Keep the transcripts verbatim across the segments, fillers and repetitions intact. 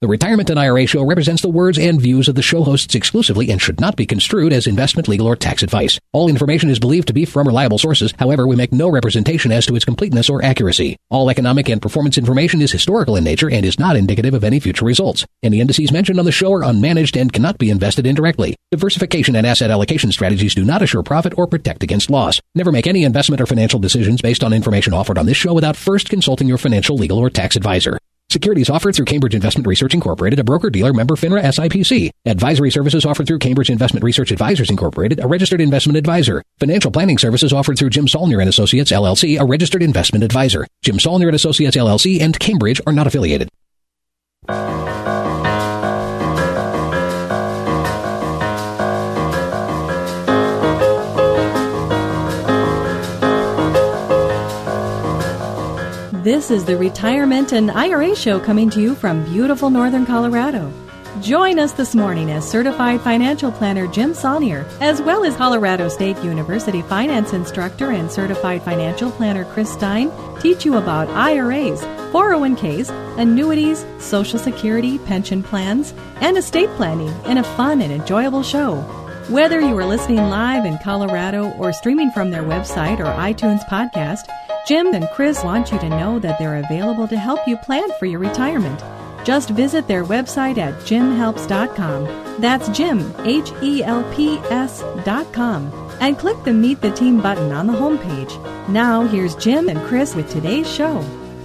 The Retirement and I R A Show represents the words and views of the show hosts exclusively and should not be construed as investment, legal, or tax advice. All information is believed to be from reliable sources. However, we make no representation as to its completeness or accuracy. All economic and performance information is historical in nature and is not indicative of any future results. Any indices mentioned on the show are unmanaged and cannot be invested indirectly. Diversification and asset allocation strategies do not assure profit or protect against loss. Never make any investment or financial decisions based on information offered on this show without first consulting your financial, legal, or tax advisor. Securities offered through Cambridge Investment Research Incorporated, a broker-dealer member FINRA S I P C. Advisory services offered through Cambridge Investment Research Advisors Incorporated, a registered investment advisor. Financial planning services offered through Jim Saulnier and Associates L L C, a registered investment advisor. Jim Saulnier and Associates L L C and Cambridge are not affiliated. This is the Retirement and I R A Show coming to you from beautiful northern Colorado. Join us this morning as Certified Financial Planner Jim Saulnier, as well as Colorado State University Finance Instructor and Certified Financial Planner Chris Stein, teach you about I R As, four oh one k's, annuities, Social Security, pension plans, and estate planning in a fun and enjoyable show. Whether you are listening live in Colorado or streaming from their website or iTunes podcast, Jim and Chris want you to know that they're available to help you plan for your retirement. Just visit their website at jim helps dot com. That's Jim, H E L P S dot com. And click the Meet the Team button on the homepage. Now, here's Jim and Chris with today's show.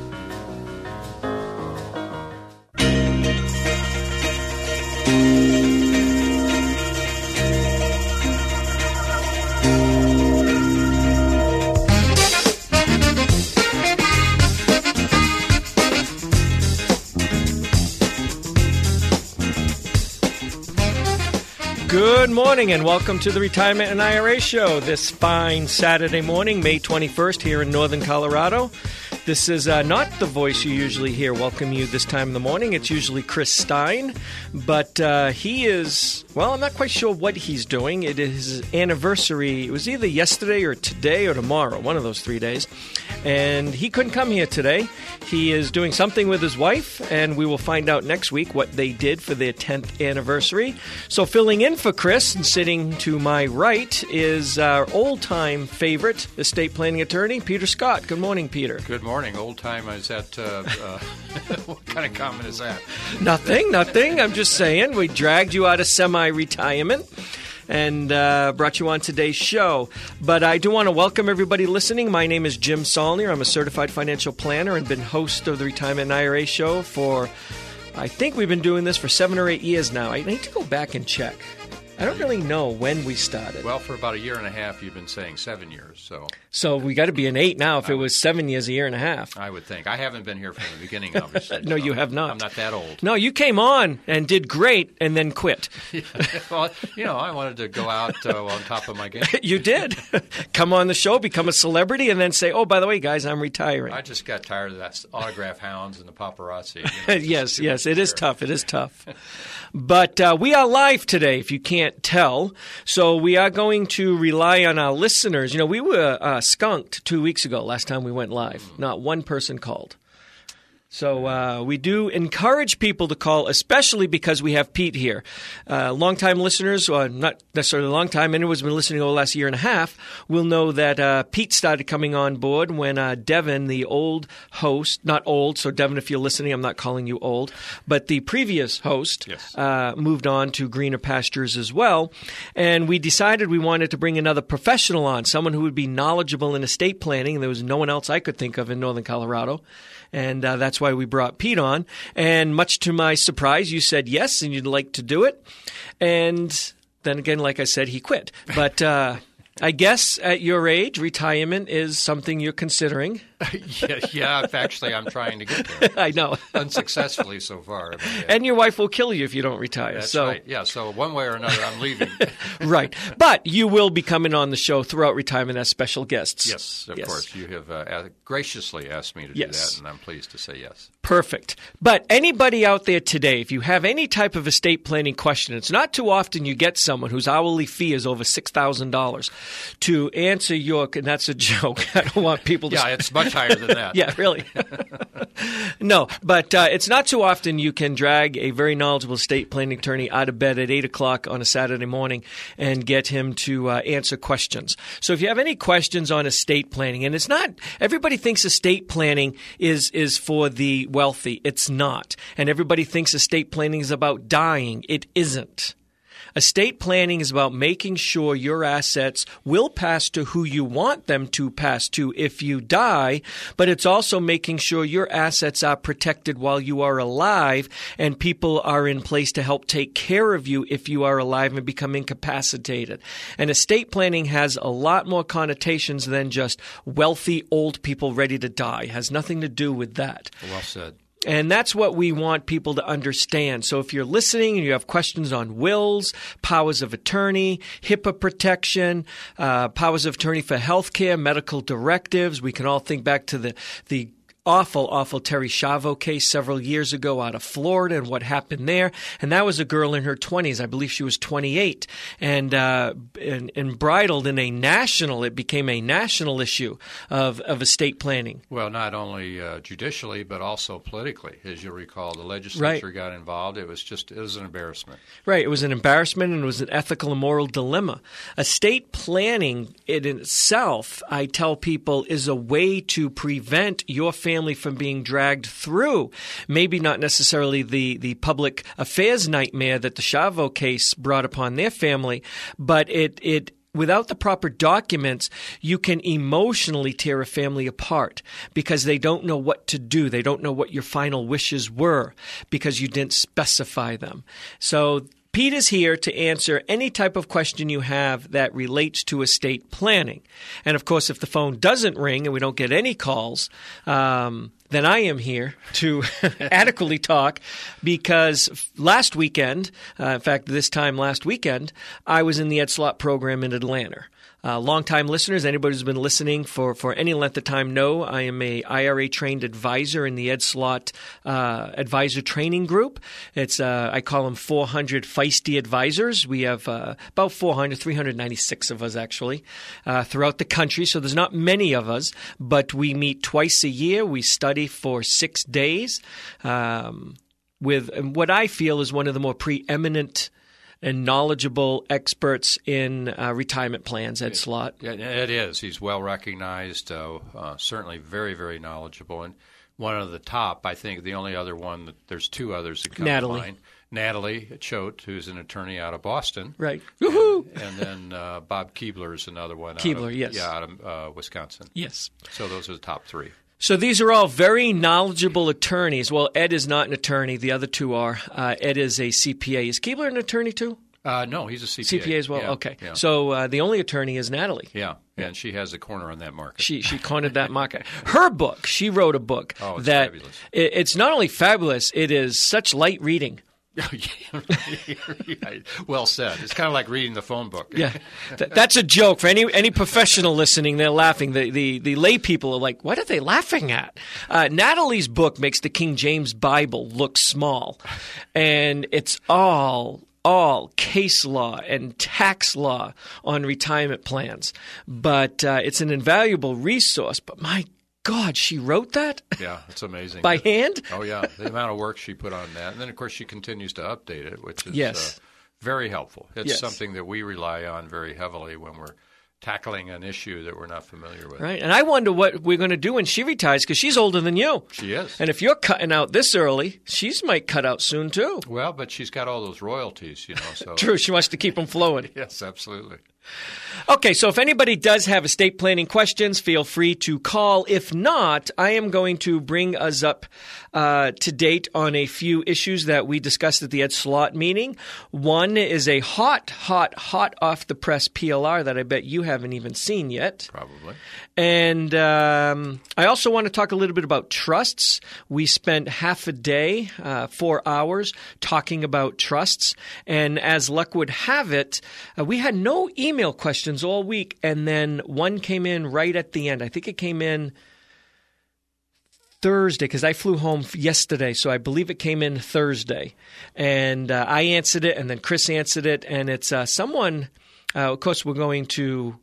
Good morning and welcome to the Retirement and I R A Show this fine Saturday morning, May twenty-first, here in northern Colorado. This is uh, not the voice you usually hear welcome you this time in the morning. It's usually Chris Stein, but uh, he is, well, I'm not quite sure what he's doing. It is his anniversary. It was either yesterday or today or tomorrow, one of those three days, and he couldn't come here today. He is doing something with his wife, and we will find out next week what they did for their tenth anniversary. So filling in for Chris and sitting to my right is our old-time favorite estate planning attorney, Peter Scott. Good morning, Peter. Good morning. Old time, is that, uh, uh, what kind of comment is that? Nothing, nothing. I'm just saying we dragged you out of semi-retirement and uh, brought you on today's show. But I do want to welcome everybody listening. My name is Jim Saulnier. I'm a certified financial planner and been host of the Retirement and I R A Show for, I think we've been doing this for seven or eight years now. I need to go back and check. I don't really know when we started. Well, for about a year and a half, you've been saying seven years. So so we got to be an eight now if it was seven years, a year and a half. I would think. I haven't been here from the beginning, obviously. No, so you have not. I'm not that old. No, you came on and did great and then quit. Yeah, well, you know, I wanted to go out uh, on top of my game. You did. Come on the show, become a celebrity, and then say, oh, by the way, guys, I'm retiring. I just got tired of that autograph hounds and the paparazzi. You know, yes, yes, it is tough. It is tough. But uh, we are live today, if you can't tell. So we are going to rely on our listeners. You know, we were uh, skunked two weeks ago, last time we went live. Not one person called. So uh, we do encourage people to call, especially because we have Pete here. Uh, longtime listeners, or not necessarily long time, anyone who's been listening over the last year and a half, will know that uh, Pete started coming on board when uh, Devin, the old host, not old, so Devin, if you're listening, I'm not calling you old, but the previous host yes. uh, moved on to greener pastures as well. And we decided we wanted to bring another professional on, someone who would be knowledgeable in estate planning. There was no one else I could think of in northern Colorado. And uh, that's why we brought Pete on. And much to my surprise, you said yes, and you'd like to do it. And then again, like I said, he quit. But uh, I guess at your age, retirement is something you're considering. yeah, yeah, actually, I'm trying to get there. I know. Unsuccessfully so far. I mean, yeah. And your wife will kill you if you don't retire. That's so. right. Yeah, so one way or another, I'm leaving. Right. But you will be coming on the show throughout retirement as special guests. Yes, of yes. course. You have uh, graciously asked me to yes. do that, and I'm pleased to say yes. Perfect. But anybody out there today, if you have any type of estate planning question, it's not too often you get someone whose hourly fee is over six thousand dollars to answer your – and that's a joke. I don't want people to – Yeah, it's much much higher than that. Yeah, really. No, but uh, it's not too often you can drag a very knowledgeable estate planning attorney out of bed at eight o'clock on a Saturday morning and get him to uh, answer questions. So if you have any questions on estate planning, and it's not – everybody thinks estate planning is, is for the wealthy. It's not. And everybody thinks estate planning is about dying. It isn't. Estate planning is about making sure your assets will pass to who you want them to pass to if you die, but it's also making sure your assets are protected while you are alive and people are in place to help take care of you if you are alive and become incapacitated. And estate planning has a lot more connotations than just wealthy old people ready to die. It has nothing to do with that. Well said. And that's what we want people to understand. So if you're listening and you have questions on wills, powers of attorney, HIPAA protection, uh, powers of attorney for healthcare, medical directives, we can all think back to the the awful, awful Terry Schiavo case several years ago out of Florida and what happened there. And that was a girl in her twenties. I believe she was twenty-eight. And, uh, and, and bridled in a national, it became a national issue of, of estate planning. Well, not only uh, judicially, but also politically. As you'll recall, the legislature Right. got involved. It was just, it was an embarrassment. Right. It was an embarrassment and it was an ethical and moral dilemma. Estate planning it in itself, I tell people, is a way to prevent your family from being dragged through. Maybe not necessarily the, the public affairs nightmare that the Schiavo case brought upon their family, but it it without the proper documents, you can emotionally tear a family apart because they don't know what to do. They don't know what your final wishes were because you didn't specify them. So Pete is here to answer any type of question you have that relates to estate planning. And, of course, if the phone doesn't ring and we don't get any calls, um, then I am here to adequately talk because last weekend, uh, in fact, this time last weekend, I was in the Ed Slott program in Atlanta. Uh, longtime listeners, anybody who's been listening for, for any length of time know I am a I R A-trained advisor in the Ed Slott uh, Advisor Training Group. It's uh, I call them four hundred feisty advisors. We have uh, about four hundred, three hundred ninety-six of us actually uh, throughout the country. So there's not many of us, but we meet twice a year. We study for six days um, with what I feel is one of the more preeminent and knowledgeable experts in uh, retirement plans, Ed Slott. Yeah, it is. He's well recognized, uh, uh, certainly very, very knowledgeable. And one of the top, I think the only other one, that there's two others that come Natalie. to mind. Natalie Choate, who's an attorney out of Boston. Right. And, Woohoo! and then uh, Bob Keebler is another one. Keebler, out of, yes. Yeah, out of uh, Wisconsin. Yes. So those are the top three. So these are all very knowledgeable attorneys. Well, Ed is not an attorney. The other two are. Uh, Ed is a C P A. Is Keebler an attorney too? Uh, no, he's a C P A. C P A as well? Yeah, okay. Yeah. So uh, the only attorney is Natalie. Yeah, and she has the corner on that market. She she cornered that market. Her book, she wrote a book Oh, it's that fabulous. It, it's not only fabulous, it is such light reading. Well said. It's kind of like reading the phone book. Yeah, Th- that's a joke for any any professional listening. They're laughing. The the the lay people are like, what are they laughing at? Uh, Natalie's book makes the King James Bible look small, and it's all. all case law and tax law on retirement plans. But uh, it's an invaluable resource. But my God, she wrote that? Yeah, it's amazing. By hand? Oh, yeah. The amount of work she put on that. And then, of course, she continues to update it, which is Yes. uh, very helpful. It's Yes. something that we rely on very heavily when we're tackling an issue that we're not familiar with. Right. And I wonder what we're going to do when she retires because she's older than you. She is. And if you're cutting out this early, she's might cut out soon too. Well, but she's got all those royalties, you know. So True. She wants to keep them flowing. Yes, absolutely. Okay, so if anybody does have estate planning questions, feel free to call. If not, I am going to bring us up uh, to date on a few issues that we discussed at the Ed Slott meeting. One is a hot, hot, hot off-the-press P L R that I bet you haven't even seen yet. Probably. And um, I also want to talk a little bit about trusts. We spent half a day, uh, four hours, talking about trusts. And as luck would have it, uh, we had no email questions all week. And then one came in right at the end. I think it came in Thursday because I flew home yesterday. So I believe it came in Thursday. And uh, I answered it, and then Chris answered it. And it's uh, someone, uh, of course, we're going to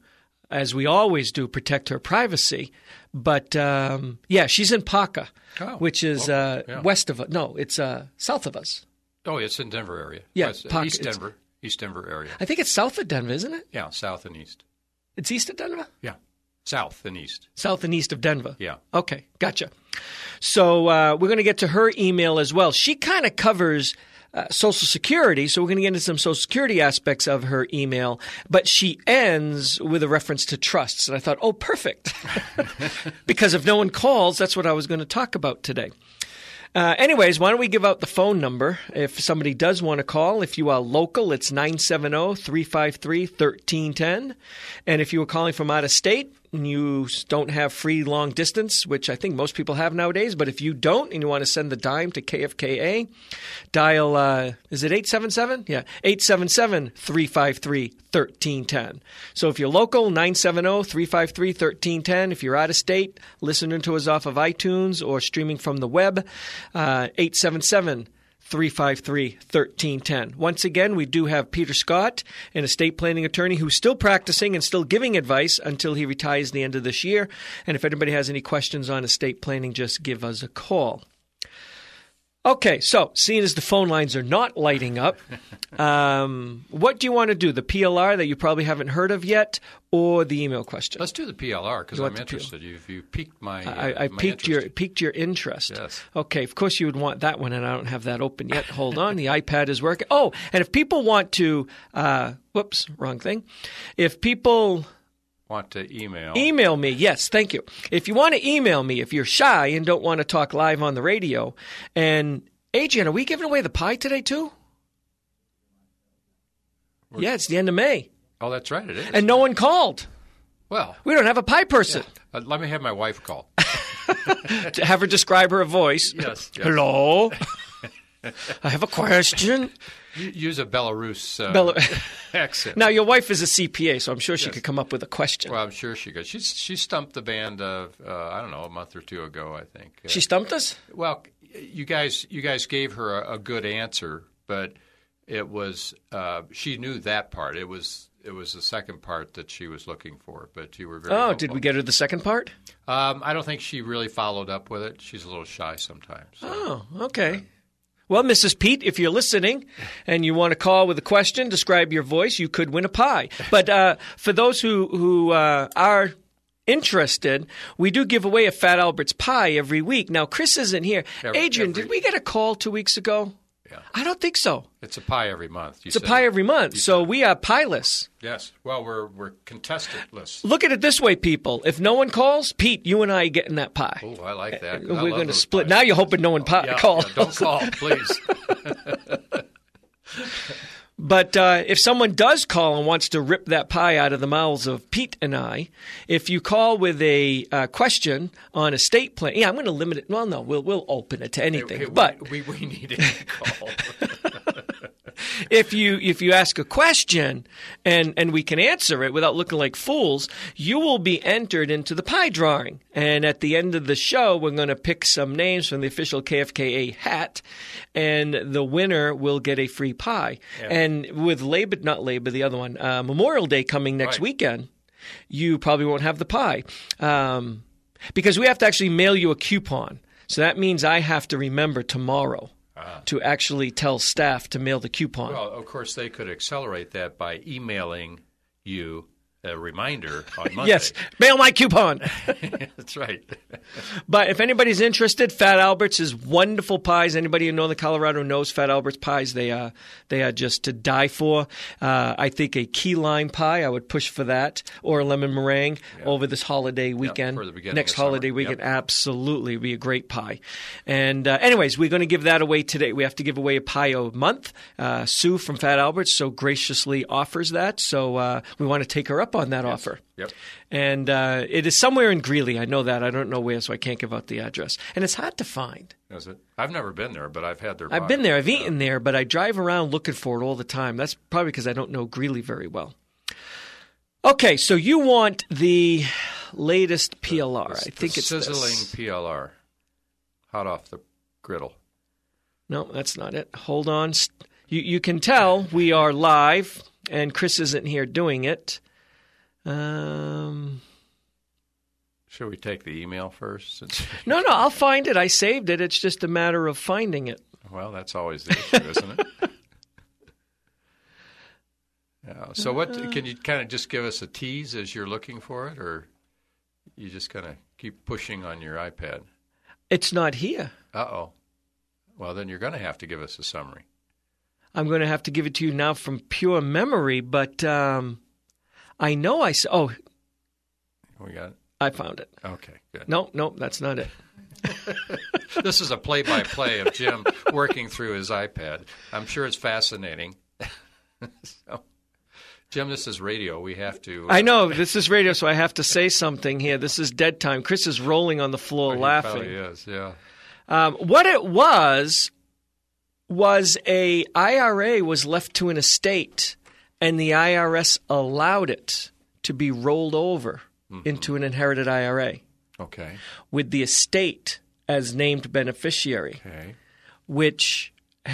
as we always do, protect her privacy. But, um, yeah, she's in Paca, oh, which is well, uh, yeah. west of us. No, it's uh, south of us. Oh, it's in Denver area. Yeah, West, Paca, East it's- Denver. East Denver area. I think it's south of Denver, isn't it? Yeah, south and east. It's east of Denver? Yeah, south and east. South and east of Denver. Yeah. Okay, gotcha. So uh, we're going to get to her email as well. She kind of covers uh, Social Security, so we're going to get into some Social Security aspects of her email, but she ends with a reference to trusts. And I thought, oh, perfect. Because if no one calls, that's what I was going to talk about today. Uh, anyways, why don't we give out the phone number if somebody does want to call. If you are local, it's nine seven zero, three five three, one three one zero. And if you are calling from out of state and you don't have free long distance, which I think most people have nowadays, but if you don't and you want to send the dime to K F K A, dial, uh, is it eight seven seven? Yeah, eight seven seven, three five three, one three one zero. So if you're local, nine seven zero, three five three, one three one zero. If you're out of state, listening to us off of iTunes or streaming from the web, uh, eight seven seven, three five three, one three one zero. Once again, we do have Peter Scott, an estate planning attorney who's still practicing and still giving advice until he retires the end of this year. And if anybody has any questions on estate planning, just give us a call. Okay, so seeing as the phone lines are not lighting up, um, what do you want to do? The P L R that you probably haven't heard of yet, or the email question? Let's do the P L R because You I'm want the P L R? interested. You've you piqued my. Uh, I, I my piqued interest. your piqued your interest. Yes. Okay, of course you would want that one, and I don't have that open yet. Hold on, the iPad is working. Oh, and if people want to, uh, whoops, wrong thing. If people Want to email? email me, yes, thank you. If you want to email me, if you're shy and don't want to talk live on the radio, and Adrian, are we giving away the pie today too? We're- Yeah, it's the end of May, Oh, that's right. It is. and no one called. well, We don't have a pie person. uh, let me have my wife call. To have her describe her voice. Yes, yes. Hello. I have a question. U- Use a Belarus uh, Bella- accent. Now, your wife is a C P A, so I'm sure she Yes. could come up with a question. Well, I'm sure she could. She's she stumped the band. Uh, uh, I don't know, a month or two ago, I think. Uh, She stumped us? well, you guys you guys gave her a, a good answer, but it was uh, she knew that part. It was it was the second part that she was looking for. But you were very. Oh, helpful. did we get her the second part? Um, I don't think she really followed up with it. She's a little shy sometimes. So. Oh, okay. Well, Missus Pete, if you're listening and you want to call with a question, describe your voice, you could win a pie. But uh, for those who, who uh, are interested, we do give away a Fat Albert's pie every week. Now, Chris isn't here. Every- Adrian, every- did we get a call two weeks ago? Yeah. I don't think so. It's a pie every month. You It's a said pie it. every month, You so said it. we are pieless. Yes. Well, we're we're contestant-less. Look at it this way, people. If no one calls, Pete, you and I are getting that pie. Oh, I like that. I We're love going to those split. pies. Now you're hoping no one pi- Yeah, calls. yeah, don't call, please. But uh, if someone does call and wants to rip that pie out of the mouths of Pete and I, if you call with a uh, question on estate plan, yeah, I'm going to limit it. Well, no, we'll we'll open it to anything. Hey, we- but we, we need a call. if you if you ask a question and and we can answer it without looking like fools, you will be entered into the pie drawing. And at the end of the show, we're going to pick some names from the official K F K A hat, and the winner will get a free pie. Yeah. And with Labor, not Labor, the other one, uh, Memorial Day coming next Right. weekend, you probably won't have the pie um, because we have to actually mail you a coupon. So that means I have to remember tomorrow. To actually tell staff to mail the coupon. Well, of course, they could accelerate that by emailing you a reminder on Monday. Yes, mail my coupon. That's right. But if anybody's interested, Fat Albert's is wonderful pies. Anybody in Northern Colorado knows Fat Albert's pies. They are they are just to die for. Uh, I think a key lime pie, I would push for that, or a lemon meringue over this holiday weekend. for the beginning Next of summer. holiday weekend, Yep. absolutely be a great pie. And uh, anyways, we're going to give that away today. We have to give away a pie a month. Uh, Sue from Fat Albert's so graciously offers that, so uh, we want to take her up on that offer. Yep. And uh, it is somewhere in Greeley. I know that. I don't know where, so I can't give out the address. And it's hard to find. Is it? I've never been there, but I've had their I've pie. been there. I've eaten there, but I drive around looking for it all the time. That's probably because I don't know Greeley very well. Okay, so you want the latest P L R. The- I think the it's sizzling this. P L R, hot off the griddle. No, that's not it. Hold on. You, you can tell we are live, and Chris isn't here doing it. Um, Should we take the email first? Since no, no, I'll find it. I saved it. It's just a matter of finding it. Well, that's always the issue, isn't it? Yeah. So what can you kind of just give us a tease as you're looking for it, or you just kind of keep pushing on your iPad? It's not here. Uh-oh. Well, then you're going to have to give us a summary. I'm going to have to give it to you now from pure memory, but um, I know I saw. Oh, We got it? I found it. Okay, good. No, no, that's not it. This is a play-by-play of Jim working through his iPad. I'm sure it's fascinating. So, Jim, this is radio. We have to... Uh, I know. This is radio, so I have to say something here. This is dead time. Chris is rolling on the floor he laughing. Probably is, yeah. Um, what it was was a I R A was left to an estate, and the I R S allowed it to be rolled over mm-hmm. into an inherited I R A. Okay. With the estate as named beneficiary, okay. which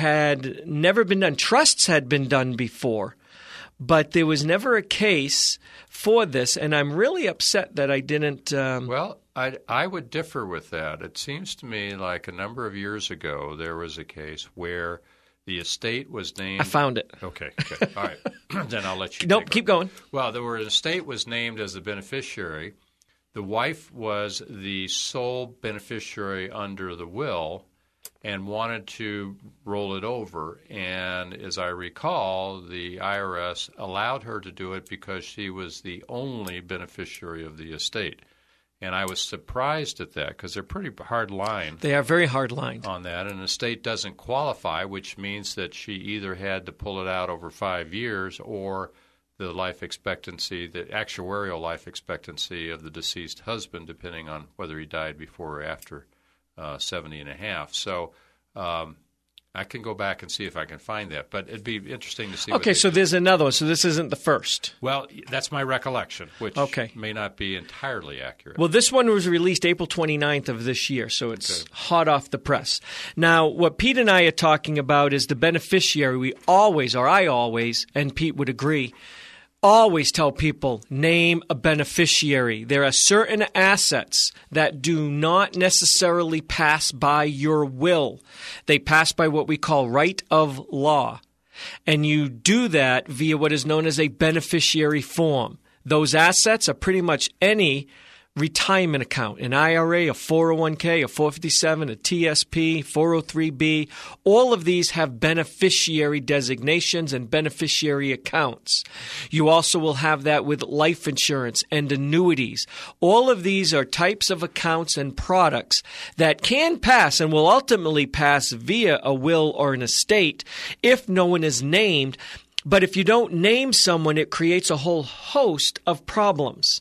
had never been done. Trusts had been done before, but there was never a case for this, and I'm really upset that I didn't. Um, well, I, I would differ with that. It seems to me like a number of years ago there was a case where the estate was named. I found it. Okay, okay. All right. Then I'll let you. Nope, keep going. Well, there were an estate was named as the beneficiary. The wife was the sole beneficiary under the will and wanted to roll it over. And as I recall, the I R S allowed her to do it because she was the only beneficiary of the estate. And I was surprised at that because they're pretty hard line. They are very hard lined on that. And the estate doesn't qualify, which means that she either had to pull it out over five years or the life expectancy, the actuarial life expectancy of the deceased husband, depending on whether he died before or after uh, seventy and a half. So um, I can go back and see if I can find that. But it'd be interesting to see. Okay, what so do. There's another one. So this isn't the first. Well, that's my recollection, which okay. may not be entirely accurate. Well, this one was released April twenty-ninth of this year, so it's okay. hot off the press. Now, what Pete and I are talking about is the beneficiary. We always, or I always, and Pete would agree, always tell people, name a beneficiary. There are certain assets that do not necessarily pass by your will. They pass by what we call right of law. And you do that via what is known as a beneficiary form. Those assets are pretty much any retirement account, an I R A, a four oh one k, a four fifty-seven, a T S P, four oh three b. All of these have beneficiary designations and beneficiary accounts. You also will have that with life insurance and annuities. All of these are types of accounts and products that can pass and will ultimately pass via a will or an estate if no one is named. But if you don't name someone, it creates a whole host of problems.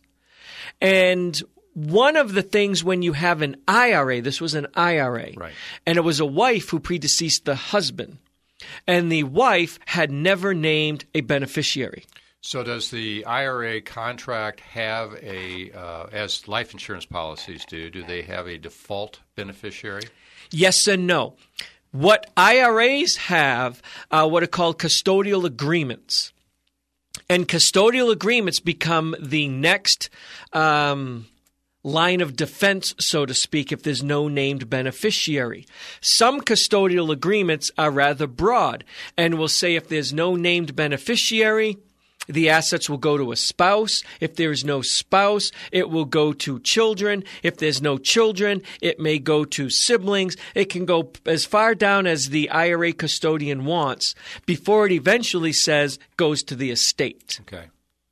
And one of the things when you have an I R A, this was an I R A, right. and it was a wife who predeceased the husband, and the wife had never named a beneficiary. So does the I R A contract have a, uh, as life insurance policies do, do they have a default beneficiary? Yes and no. What I R As have are what are called custodial agreements. And custodial agreements become the next um, line of defense, so to speak, if there's no named beneficiary. Some custodial agreements are rather broad and will say if there's no named beneficiary, the assets will go to a spouse. If there is no spouse, it will go to children. If there's no children, it may go to siblings. It can go as far down as the I R A custodian wants before it eventually says goes to the estate. Okay.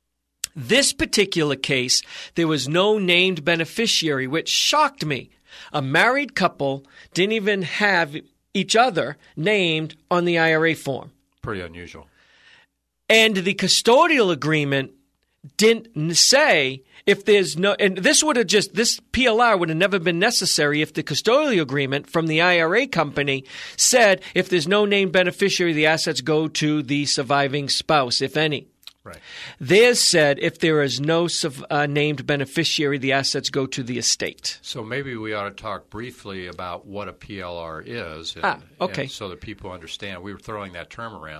This particular case, there was no named beneficiary, which shocked me. A married couple didn't even have each other named on the I R A form. Pretty unusual. And the custodial agreement didn't say if there's no, and this would have just, this P L R would have never been necessary if the custodial agreement from the I R A company said if there's no named beneficiary, the assets go to the surviving spouse, if any. Right. Theirs said if there is no uh, named beneficiary, the assets go to the estate. So maybe we ought to talk briefly about what a P L R is. And, ah, okay. and so that people understand. We were throwing that term around, and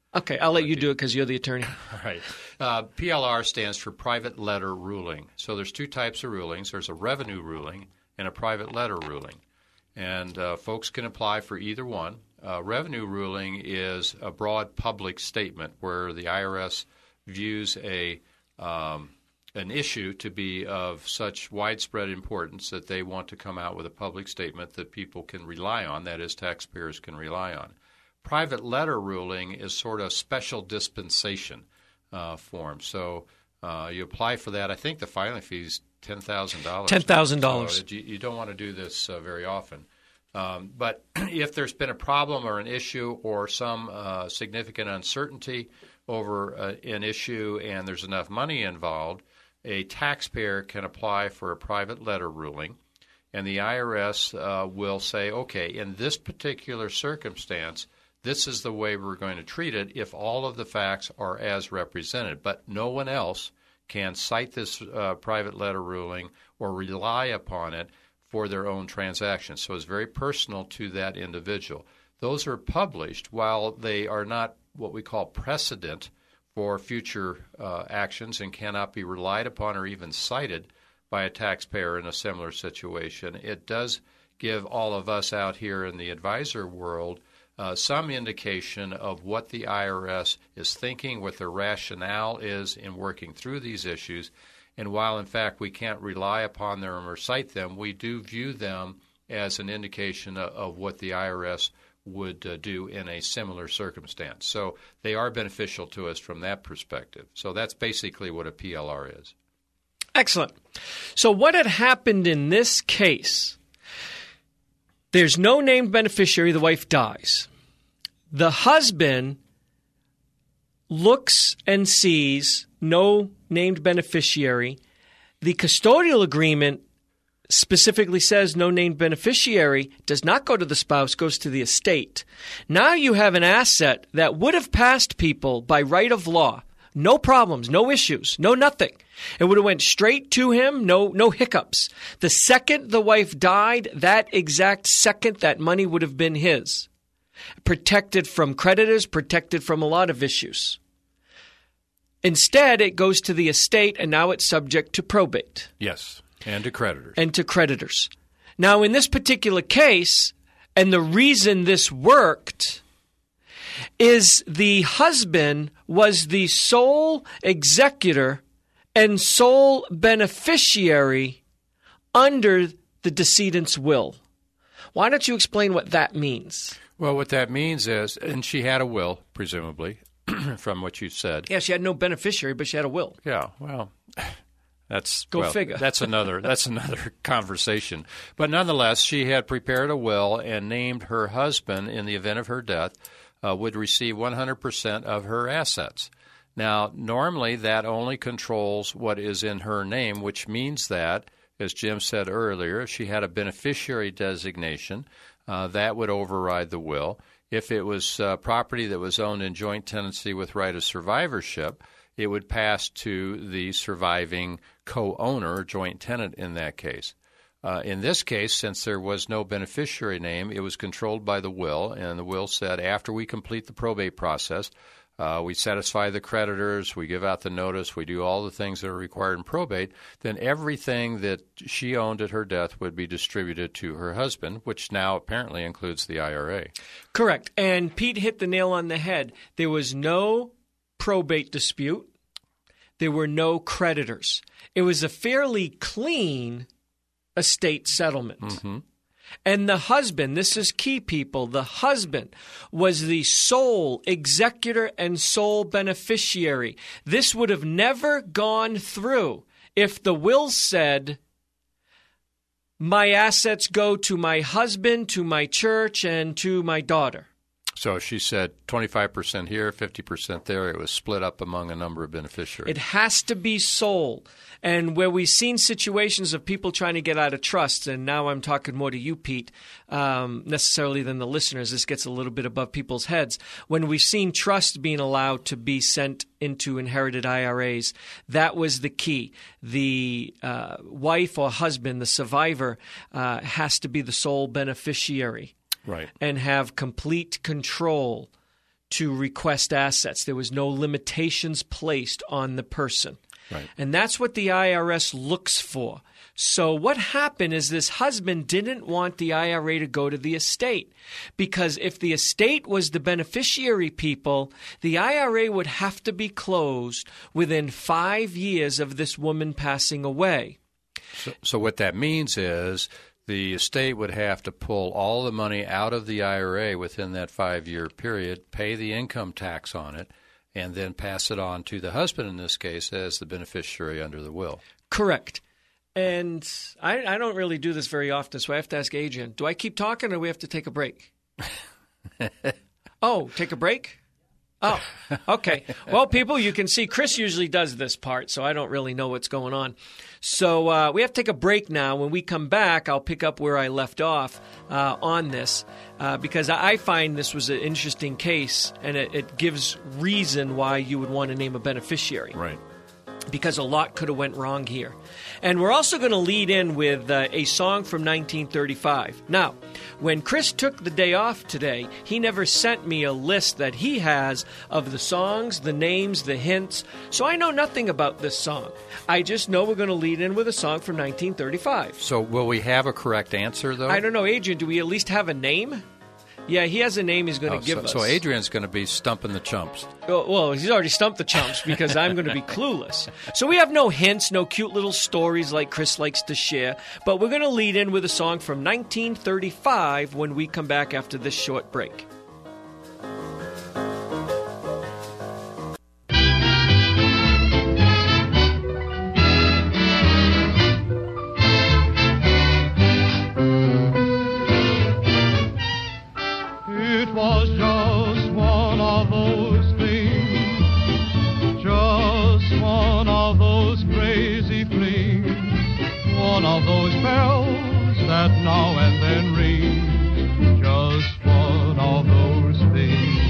Okay, I'll let you do it because you're the attorney. All right. Uh, P L R stands for private letter ruling. So there's two types of rulings. There's a revenue ruling and a private letter ruling. And uh, folks can apply for either one. Uh, revenue ruling is a broad public statement where the I R S views a um, an issue to be of such widespread importance that they want to come out with a public statement that people can rely on, that is, taxpayers can rely on. Private letter ruling is sort of special dispensation uh, form. So uh, you apply for that. I think the filing fee is ten thousand dollars. ten thousand dollars. So you, you don't want to do this uh, very often. Um, but if there's been a problem or an issue or some uh, significant uncertainty over uh, an issue and there's enough money involved, a taxpayer can apply for a private letter ruling. And the I R S uh, will say, okay, in this particular circumstance, this is the way we're going to treat it if all of the facts are as represented. But no one else can cite this uh, private letter ruling or rely upon it for their own transactions. So it's very personal to that individual. Those are published while they are not what we call precedent for future uh, actions and cannot be relied upon or even cited by a taxpayer in a similar situation. It does give all of us out here in the advisor world Uh, some indication of what the I R S is thinking, what their rationale is in working through these issues. And while, in fact, we can't rely upon them or cite them, we do view them as an indication of, of what the I R S would uh, do in a similar circumstance. So they are beneficial to us from that perspective. So that's basically what a P L R is. Excellent. So what had happened in this case? There's no named beneficiary. The wife dies. The husband looks and sees no named beneficiary. The custodial agreement specifically says no named beneficiary, does not go to the spouse, goes to the estate. Now you have an asset that would have passed people by right of law. No problems, no issues, no nothing. It would have went straight to him, no no hiccups. The second the wife died, that exact second, that money would have been his. Protected from creditors, protected from a lot of issues. Instead, it goes to the estate, and now it's subject to probate. Yes, and to creditors. And to creditors. Now, in this particular case, and the reason this worked is the husband was the sole executor and sole beneficiary under the decedent's will. Why don't you explain what that means? Well, what that means is, and she had a will, presumably, from what you said. Yeah, she had no beneficiary, but she had a will. Yeah, well, that's go well, figure. That's another that's another conversation. But nonetheless, she had prepared a will and named her husband, in the event of her death, uh, would receive one hundred percent of her assets. Now, normally that only controls what is in her name, which means that, as Jim said earlier, if she had a beneficiary designation, uh, that would override the will. If it was uh, property that was owned in joint tenancy with right of survivorship, it would pass to the surviving co-owner, joint tenant in that case. Uh, in this case, since there was no beneficiary name, it was controlled by the will, and the will said after we complete the probate process, uh, we satisfy the creditors, we give out the notice, we do all the things that are required in probate, then everything that she owned at her death would be distributed to her husband, which now apparently includes the I R A. Correct. And Pete hit the nail on the head. There was no probate dispute. There were no creditors. It was a fairly clean estate settlement. Mm-hmm. And the husband, this is key, people, the husband was the sole executor and sole beneficiary. This would have never gone through if the will said, my assets go to my husband, to my church, and to my daughter. So she said twenty-five percent here, fifty percent there. It was split up among a number of beneficiaries. It has to be sole. And where we've seen situations of people trying to get out of trusts, and now I'm talking more to you, Pete, um, necessarily than the listeners. This gets a little bit above people's heads. When we've seen trusts being allowed to be sent into inherited I R As, that was the key. The uh, wife or husband, the survivor, uh, has to be the sole beneficiary. Right. And have complete control to request assets. There was no limitations placed on the person. Right. And that's what the I R S looks for. So what happened is this husband didn't want the I R A to go to the estate, because if the estate was the beneficiary people, the I R A would have to be closed within five years of this woman passing away. So, so what that means is the estate would have to pull all the money out of the I R A within that five-year period, pay the income tax on it, and then pass it on to the husband in this case as the beneficiary under the will. Correct. And I, I don't really do this very often, so I have to ask Adrian, do I keep talking or do we have to take a break? Oh, take a break? Oh, okay. Well, people, you can see Chris usually does this part, so I don't really know what's going on. So uh, we have to take a break now. When we come back, I'll pick up where I left off uh, on this uh, because I find this was an interesting case, and it, it gives reason why you would want to name a beneficiary. Right. Because a lot could have went wrong here. And we're also going to lead in with uh, a song from nineteen thirty-five. Now, when Chris took the day off today, he never sent me a list that he has of the songs, the names, the hints. So I know nothing about this song. I just know we're going to lead in with a song from nineteen thirty-five. So will we have a correct answer, though? I don't know. Adrian, do we at least have a name? Yeah, he has a name he's going to oh, give so, us. So Adrian's going to be stumping the chumps. Oh, well, he's already stumped the chumps because I'm going to be clueless. So we have no hints, no cute little stories like Chris likes to share, but we're going to lead in with a song from nineteen thirty-five when we come back after this short break. It was just one of those things, just one of those crazy flings, one of those bells that now and then ring, just one of those things.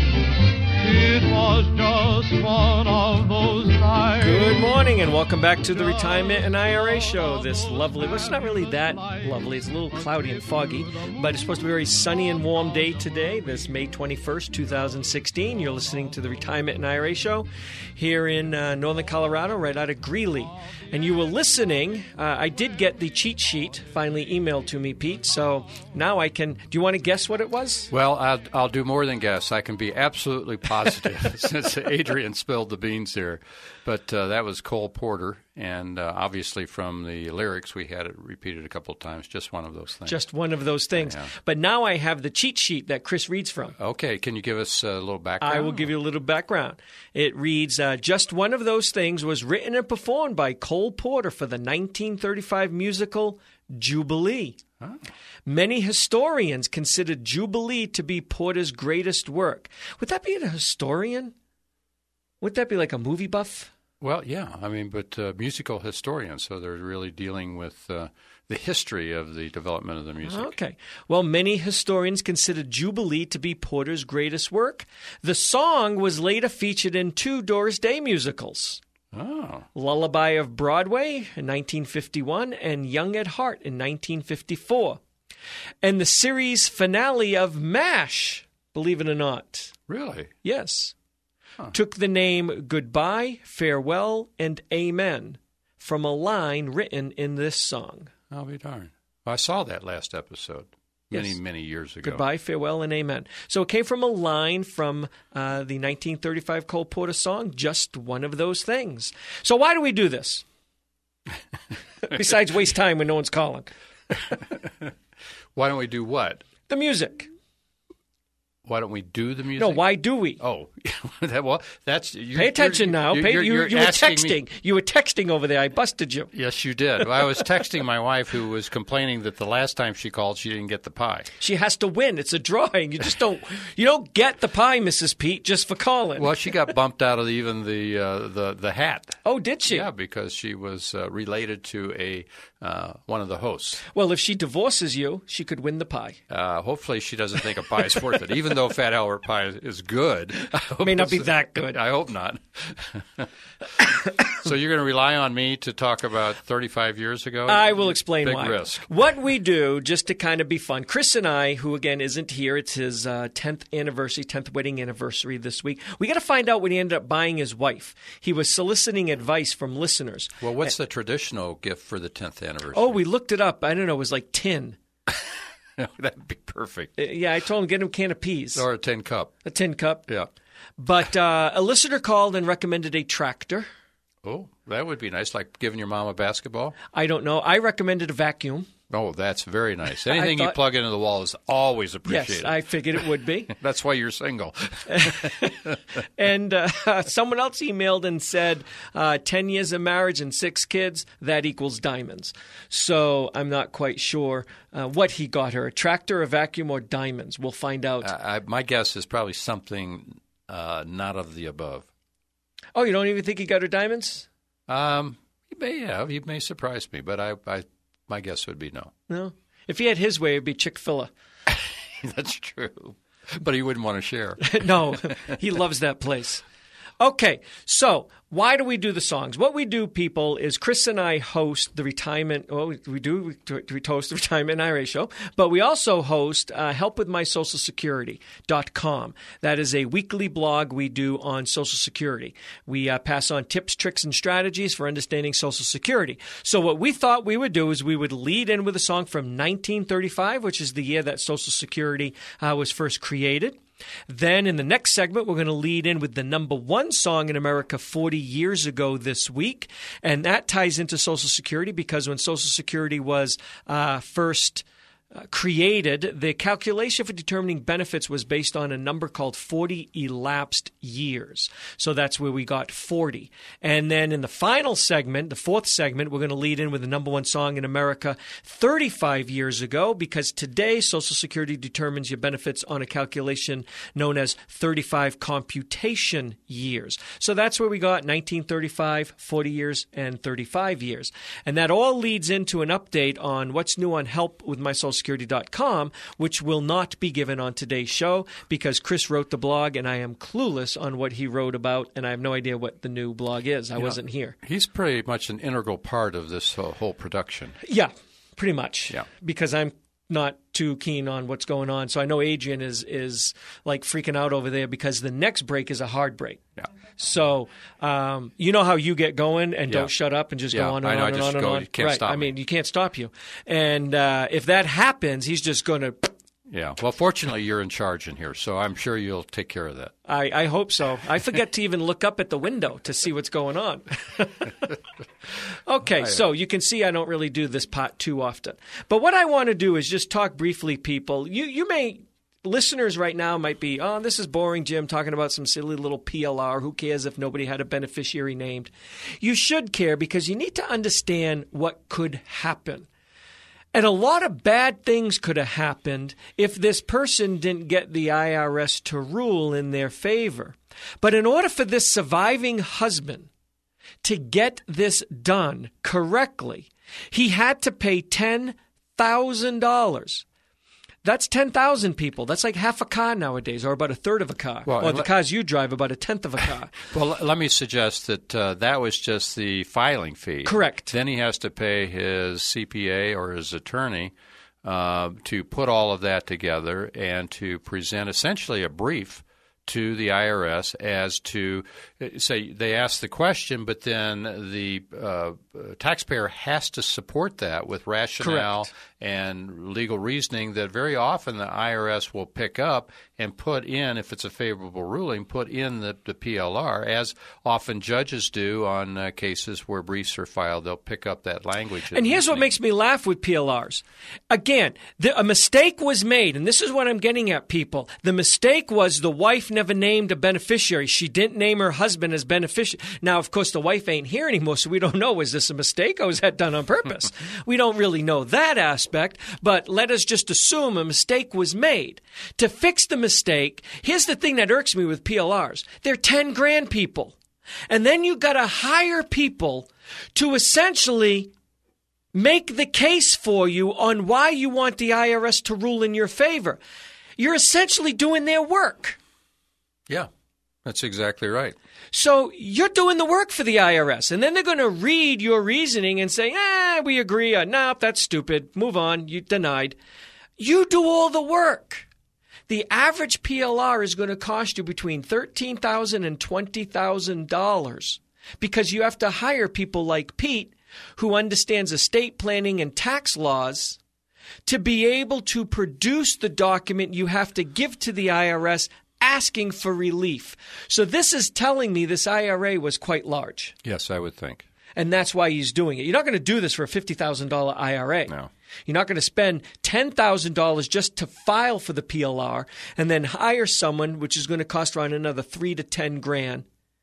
It was just one of those nights. Good morning and welcome back to the Retirement and I R A Show. This lovely, well, it's not really that lovely. It's a little cloudy and foggy, but it's supposed to be a very sunny and warm day today, this May twenty-first, twenty sixteen. You're listening to the Retirement and I R A Show here in uh, Northern Colorado, right out of Greeley. And you were listening. Uh, I did get the cheat sheet finally emailed to me, Pete, so now I can. Do you want to guess what it was? Well, I'll, I'll do more than guess. I can be absolutely positive since Adrian spilled the beans here. But uh, that was Cole Porter, and uh, obviously from the lyrics, we had it repeated a couple of times, just one of those things. Just one of those things. Yeah. But now I have the cheat sheet that Chris reads from. Okay, can you give us a little background? I will give you a little background. It reads, uh, just one of those things was written and performed by Cole Porter for the nineteen thirty-five musical Jubilee. Oh. Many historians consider Jubilee to be Porter's greatest work. Would that be a historian? Would that be like a movie buff? Well, yeah. I mean, but uh, musical historians, so they're really dealing with uh, the history of the development of the music. Okay. Well, many historians consider Jubilee to be Porter's greatest work. The song was later featured in two Doris Day musicals. Oh. Lullaby of Broadway in nineteen fifty-one and Young at Heart in nineteen fifty-four. And the series finale of MASH, believe it or not. Really? Yes. Huh. Took the name Goodbye, Farewell, and Amen from a line written in this song. I'll be darned. Well, I saw that last episode many, yes. many years ago. Goodbye, Farewell, and Amen. So it came from a line from uh, the nineteen thirty-five Cole Porter song, Just One of Those Things. So why do we do this? Besides waste time when no one's calling. Why don't we do what? The music. Why don't we do the music? No, why do we? Oh, that, well, that's... You're, Pay attention you're, now. You're, Pay, you're, you, you're you were texting. Me. You were texting over there. I busted you. Yes, you did. Well, I was texting my wife, who was complaining that the last time she called, she didn't get the pie. She has to win. It's a drawing. You just don't. You don't get the pie, Missus Pete, just for calling. Well, she got bumped out of the, even the uh, the the hat. Oh, did she? Yeah, because she was uh, related to a uh, one of the hosts. Well, if she divorces you, she could win the pie. Uh, hopefully, she doesn't think a pie is worth it, even though Fat Albert pie is good. I hope may not be that good. I hope not. So you're going to rely on me to talk about thirty-five years ago? I will explain Big why. risk. What we do, just to kind of be fun, Chris and I, who again isn't here, it's his uh, tenth anniversary, tenth wedding anniversary this week. We got to find out what he ended up buying his wife. He was soliciting advice from listeners. Well, what's the traditional gift for the tenth anniversary? Oh, we looked it up. I don't know. It was like tin. That'd be perfect. Uh, Yeah, I told him get him a can of peas. Or a tin cup. A tin cup. Yeah. But uh, a listener called and recommended a tractor. Oh, that would be nice, like giving your mom a basketball. I don't know. I recommended a vacuum. Oh, that's very nice. Anything thought- you plug into the wall is always appreciated. Yes, I figured it would be. That's why you're single. And uh, someone else emailed and said, uh, ten years of marriage and six kids, that equals diamonds. So I'm not quite sure uh, what he got her, a tractor, a vacuum, or diamonds. We'll find out. I, I, my guess is probably something uh, not of the above. Oh, you don't even think he got her diamonds? Um, he may have. He may surprise me, but I, I my guess would be no. No. If he had his way, it would be Chick-fil-A. That's true. But he wouldn't want to share. No, he loves that place. Okay, so why do we do the songs? What we do, people, is Chris and I host the retirement. Well, we, we do we, we host the Retirement I R A show, but we also host uh, help with my social security dot com. That is a weekly blog we do on Social Security. We uh, pass on tips, tricks, and strategies for understanding Social Security. So what we thought we would do is we would lead in with a song from nineteen thirty-five, which is the year that Social Security uh, was first created. Then in the next segment, we're going to lead in with the number one song in America forty years ago this week. And that ties into Social Security because when Social Security was uh, first uh, created, the calculation for determining benefits was based on a number called forty elapsed years. So that's where we got forty. And then in the final segment, the fourth segment, we're going to lead in with the number one song in America thirty-five years ago because today Social Security determines your benefits on a calculation known as thirty-five computation years. So that's where we got nineteen thirty-five, forty years, and thirty-five years. And that all leads into an update on what's new on help with my social security dot com, which will not be given on today's show because Chris wrote the blog and I am clueless on what he wrote about and I have no idea what the new blog is. I You wasn't know, here. He's pretty much an integral part of this uh, whole production. Yeah, pretty much. Yeah. Because I'm not too keen on what's going on. So I know Adrian is is like freaking out over there because the next break is a hard break. Yeah. So um, you know how you get going and Yeah. don't shut up and just Yeah, go on I and know, on and just on and go, on. you can't right. stop I me. mean, you can't stop you. And uh, if that happens, he's just going to. Yeah. Well, fortunately, you're in charge in here, so I'm sure you'll take care of that. I, I hope so. I forget to even look up at the window to see what's going on. Okay, so you can see I don't really do this part too often. But what I want to do is just talk briefly, people. You you may listeners right now might be, oh, this is boring, Jim, talking about some silly little P L R. Who cares if nobody had a beneficiary named? You should care because you need to understand what could happen. And a lot of bad things could have happened if this person didn't get the I R S to rule in their favor. But in order for this surviving husband to get this done correctly, he had to pay ten thousand dollars. That's ten thousand people. That's like half a car nowadays, or about a third of a car. Well, or and the let- cars you drive, about a tenth of a car. Well, l- let me suggest that uh, that was just the filing fee. Correct. Then he has to pay his C P A or his attorney uh, to put all of that together and to present essentially a brief to the I R S as to say they ask the question, but then the uh, taxpayer has to support that with rationale Correct. and legal reasoning that very often the I R S will pick up and put in, if it's a favorable ruling, put in the, the P L R, as often judges do on uh, cases where briefs are filed. They'll pick up that language. And here's what makes me laugh with P L Rs. Again, the, a mistake was made, and this is what I'm getting at, people. The mistake was the wife never named a beneficiary. She didn't name her husband as beneficiary. Now, of course, the wife ain't here anymore, so we don't know, was this a mistake or was that done on purpose? We don't really know that aspect, but let us just assume a mistake was made. To fix the mistake, here's the thing that irks me with P L Rs. They're ten grand people. And then you got to hire people to essentially make the case for you on why you want the I R S to rule in your favor. You're essentially doing their work. Yeah. That's exactly right. So you're doing the work for the I R S, and then they're going to read your reasoning and say, ah, we agree. Uh, no, that's stupid. Move on. You denied. You do all the work. The average P L R is going to cost you between thirteen thousand dollars and twenty thousand dollars because you have to hire people like Pete, who understands estate planning and tax laws, to be able to produce the document you have to give to the I R S asking for relief. So this is telling me this I R A was quite large. Yes, I would think. And that's why he's doing it. You're not going to do this for a fifty thousand dollars I R A. No. You're not going to spend ten thousand dollars just to file for the P L R and then hire someone, which is going to cost around another three to ten grand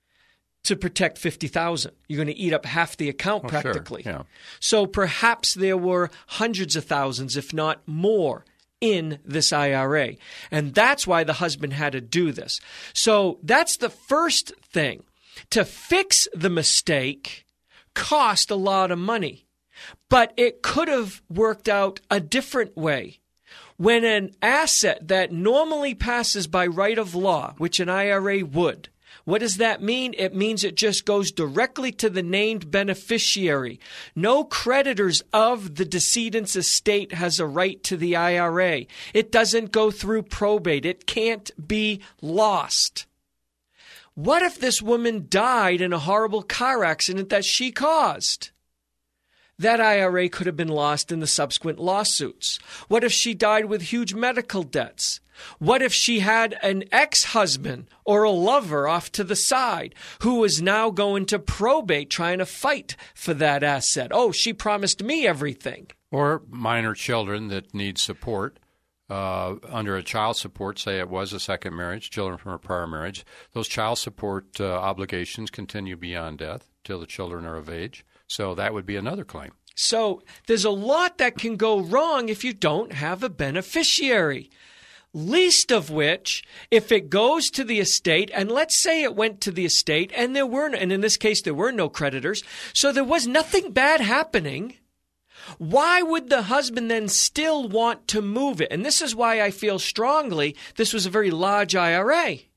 to protect fifty thousand dollars. You're going to eat up half the account Oh, practically. Sure. Yeah. So perhaps there were hundreds of thousands, if not more, in this I R A. And that's why the husband had to do this. So that's the first thing. To fix the mistake cost a lot of money, but it could have worked out a different way. When an asset that normally passes by right of law, which an I R A would, what does that mean? It means it just goes directly to the named beneficiary. No creditors of the decedent's estate has a right to the I R A. It doesn't go through probate. It can't be lost. What if this woman died in a horrible car accident that she caused? That I R A could have been lost in the subsequent lawsuits. What if she died with huge medical debts? What if she had an ex-husband or a lover off to the side who is now going to probate trying to fight for that asset? Oh, she promised me everything. Or minor children that need support uh, under a child support, say it was a second marriage, children from a prior marriage. Those child support uh, obligations continue beyond death till the children are of age. So that would be another claim. So there's a lot that can go wrong if you don't have a beneficiary. Least of which, if it goes to the estate, and let's say it went to the estate, and there were, and in this case there were no creditors, so there was nothing bad happening, why would the husband then still want to move it? And this is why I feel strongly this was a very large I R A.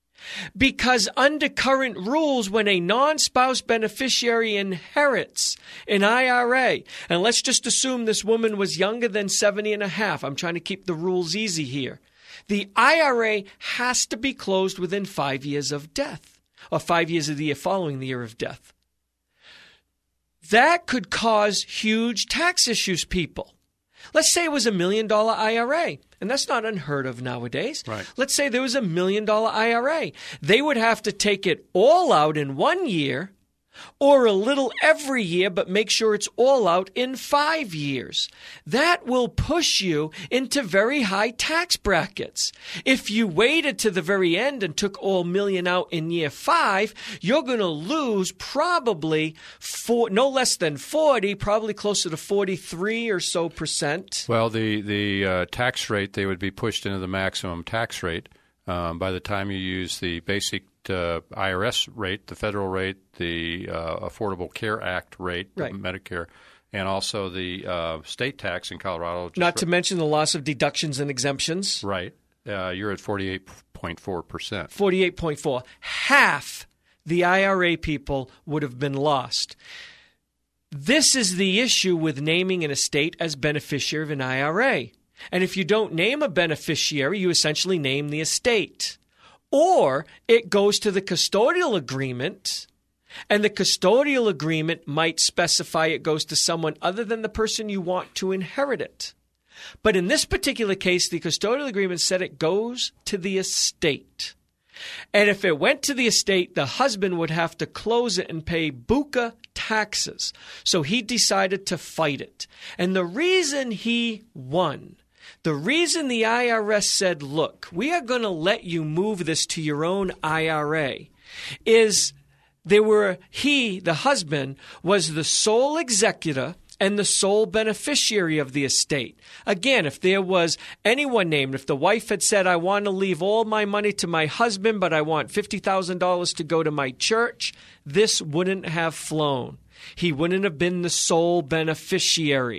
Because under current rules, when a non-spouse beneficiary inherits an I R A, and let's just assume this woman was younger than seventy and a half. I'm trying to keep the rules easy here. The I R A has to be closed within five years of death, or five years of the year following the year of death. That could cause huge tax issues, people. Let's say it was a million dollar I R A, and that's not unheard of nowadays. Right. Let's say there was a million dollar I R A. They would have to take it all out in one year or a little every year, but make sure it's all out in five years. That will push you into very high tax brackets. If you waited to the very end and took all million out in year five, you're going to lose probably four, no less than forty, probably closer to forty-three or so percent. Well, the, the uh, tax rate, they would be pushed into the maximum tax rate um, by the time you use the basic Uh, I R S rate, the federal rate, the uh, Affordable Care Act rate, right. Medicare, and also the uh, state tax in Colorado. Not to mention the loss of deductions and exemptions. Right. Uh, you're at forty-eight point four percent. forty-eight point four. Half the I R A people would have been lost. This is the issue with naming an estate as beneficiary of an I R A. And if you don't name a beneficiary, you essentially name the estate. Or it goes to the custodial agreement, and the custodial agreement might specify it goes to someone other than the person you want to inherit it. But in this particular case, the custodial agreement said it goes to the estate. And if it went to the estate, the husband would have to close it and pay bucca taxes. So he decided to fight it. And the reason he won, the reason the I R S said, look, we are going to let you move this to your own I R A, is there were he, the husband, was the sole executor and the sole beneficiary of the estate. Again, if there was anyone named, if the wife had said, I want to leave all my money to my husband, but I want fifty thousand dollars to go to my church, this wouldn't have flown. He wouldn't have been the sole beneficiary.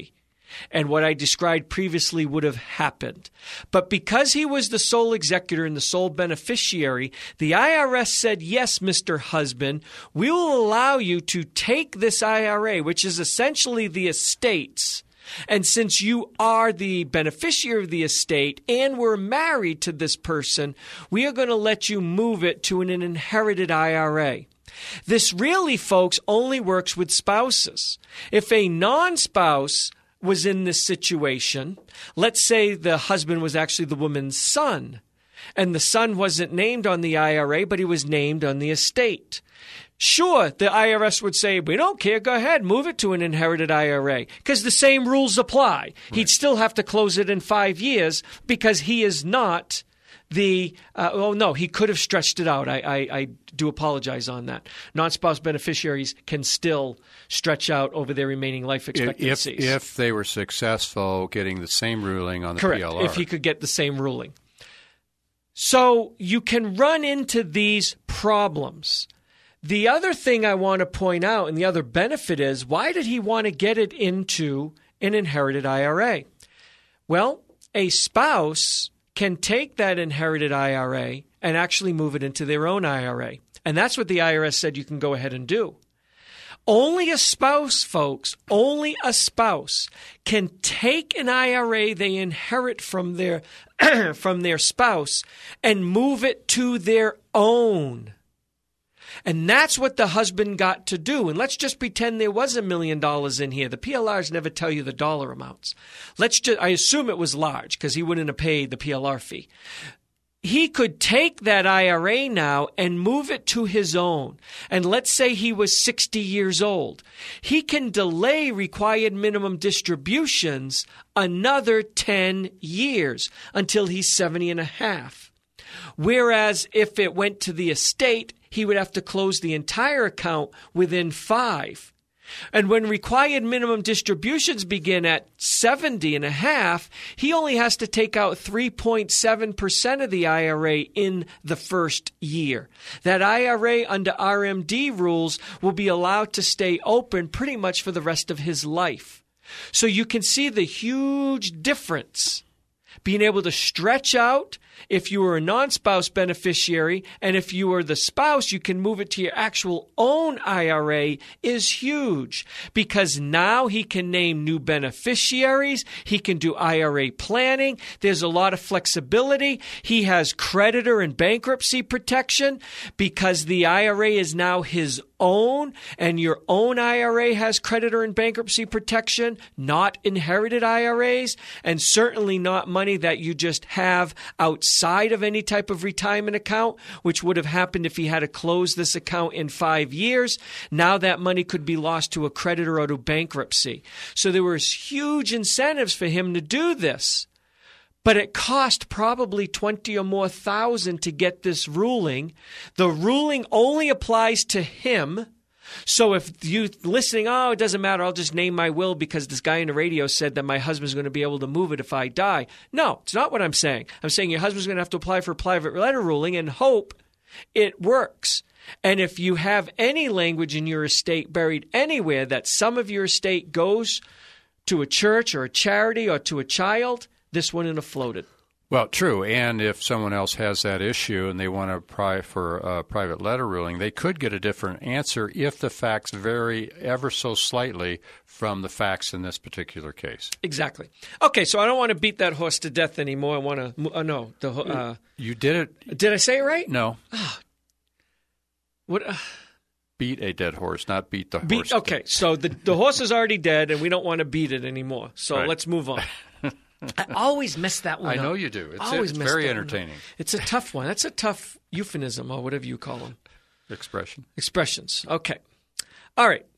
and what I described previously would have happened. But because he was the sole executor and the sole beneficiary, the I R S said, yes, Mister Husband, we will allow you to take this I R A, which is essentially the estate's, and since you are the beneficiary of the estate and were married to this person, we are going to let you move it to an inherited I R A. This really, folks, only works with spouses. If a non-spouse was in this situation, let's say the husband was actually the woman's son, and the son wasn't named on the I R A, but he was named on the estate. Sure, the I R S would say, we don't care, go ahead, move it to an inherited I R A, because the same rules apply. Right. He'd still have to close it in five years because he is not the uh, – oh, no, he could have stretched it out. I, I, I do apologize on that. Non-spouse beneficiaries can still stretch out over their remaining life expectancies. If, if they were successful getting the same ruling on the Correct, P L R. if he could get the same ruling. So you can run into these problems. The other thing I want to point out, and the other benefit is, why did he want to get it into an inherited I R A? Well, a spouse can take that inherited I R A and actually move it into their own I R A. And that's what the I R S said you can go ahead and do. Only a spouse, folks, only a spouse can take an I R A they inherit from their from their spouse and move it to their own. And that's what the husband got to do. And let's just pretend there was a million dollars in here. The P L Rs never tell you the dollar amounts. Let's just, I assume it was large because he wouldn't have paid the P L R fee. He could take that I R A now and move it to his own. And let's say he was sixty years old. He can delay required minimum distributions another ten years until he's seventy and a half. Whereas if it went to the estate, he would have to close the entire account within five. And when required minimum distributions begin at seventy and a half, he only has to take out three point seven percent of the I R A in the first year. That I R A under R M D rules will be allowed to stay open pretty much for the rest of his life. So you can see the huge difference. Being able to stretch out if you were a non-spouse beneficiary, and if you were the spouse, you can move it to your actual own I R A is huge because now he can name new beneficiaries. He can do I R A planning. There's a lot of flexibility. He has creditor and bankruptcy protection because the I R A is now his own, and your own I R A has creditor and bankruptcy protection, not inherited I R As, and certainly not money that you just have outside of any type of retirement account, which would have happened if he had to close this account in five years. Now that money could be lost to a creditor or to bankruptcy. So there was huge incentives for him to do this. But it cost probably twenty or more thousand to get this ruling. The ruling only applies to him. So if you listening, oh, it doesn't matter, I'll just name my will because this guy on the radio said that my husband's going to be able to move it if I die. No, it's not what I'm saying. I'm saying your husband's going to have to apply for a private letter ruling and hope it works. And if you have any language in your estate buried anywhere that some of your estate goes to a church or a charity or to a child, this wouldn't have floated. Well, true. And if someone else has that issue and they want to apply for a private letter ruling, they could get a different answer if the facts vary ever so slightly from the facts in this particular case. Exactly. Okay, so I don't want to beat that horse to death anymore. I want to uh, – no. The, uh, you did it. Did I say it right? No. Oh. What uh, Beat a dead horse, not beat the horse. Beat, okay, so the, the horse is already dead and we don't want to beat it anymore. So right. Let's move on. I always mess that one I up. know you do. It's, always it's mess very that entertaining. It's a tough one. That's a tough euphemism or whatever you call them. Expression. Expressions. Okay. All right.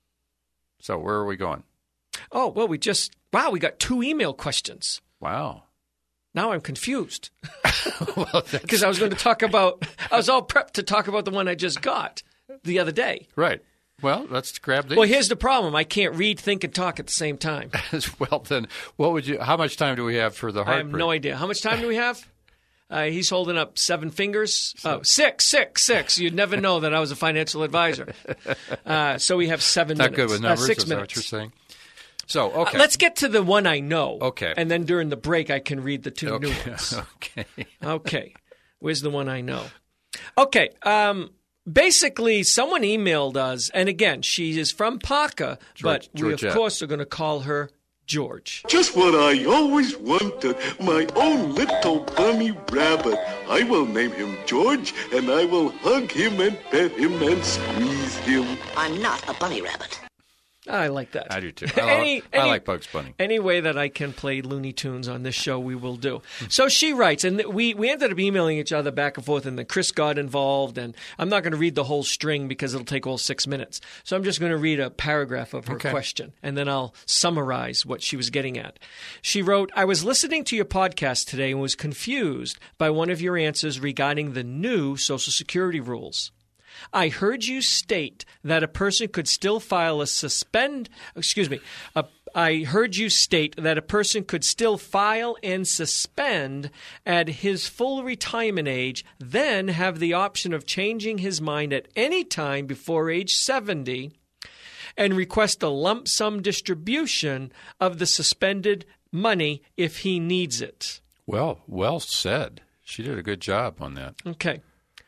So where are we going? Oh, well, we just – wow, we got two email questions. Wow. Now I'm confused well, because I was going to talk about – I was all prepped to talk about the one I just got the other day. Right. Well, let's grab these. Well, here's the problem. I can't read, think, and talk at the same time. Well, then, what would you? How much time do we have for the heartbreak? I have no idea. How much time do we have? Uh, he's holding up seven fingers. Oh, six, six, six. You'd never know that I was a financial advisor. Uh, so we have seven Not minutes. good with numbers. Uh, six is minutes. That what you're saying? So, okay. Uh, let's get to the one I know. Okay. And then during the break, I can read the two okay. new ones. okay. Okay. Where's the one I know? Okay. Um, basically, someone emailed us, and again, she is from Parker, George, but we, of Georgette. course, are going to call her George. Just what I always wanted, my own little bunny rabbit. I will name him George, and I will hug him and pet him and squeeze him. I'm not a bunny rabbit. I like that. I do too. I, Any- like, I any- like Bugs Bunny. Any way that I can play Looney Tunes on this show, we will do. So she writes, and we, we ended up emailing each other back and forth, and then Chris got involved, and I'm not going to read the whole string because it'll take all six minutes. So I'm just going to read a paragraph of her Okay. question, and then I'll summarize what she was getting at. She wrote, I was listening to your podcast today and was confused by one of your answers regarding the new Social Security rules. I heard you state that a person could still file a suspend, excuse me, a, I heard you state that a person could still file and suspend at his full retirement age, then have the option of changing his mind at any time before age seventy and request a lump sum distribution of the suspended money if he needs it. Well, well said. She did a good job on that. Okay.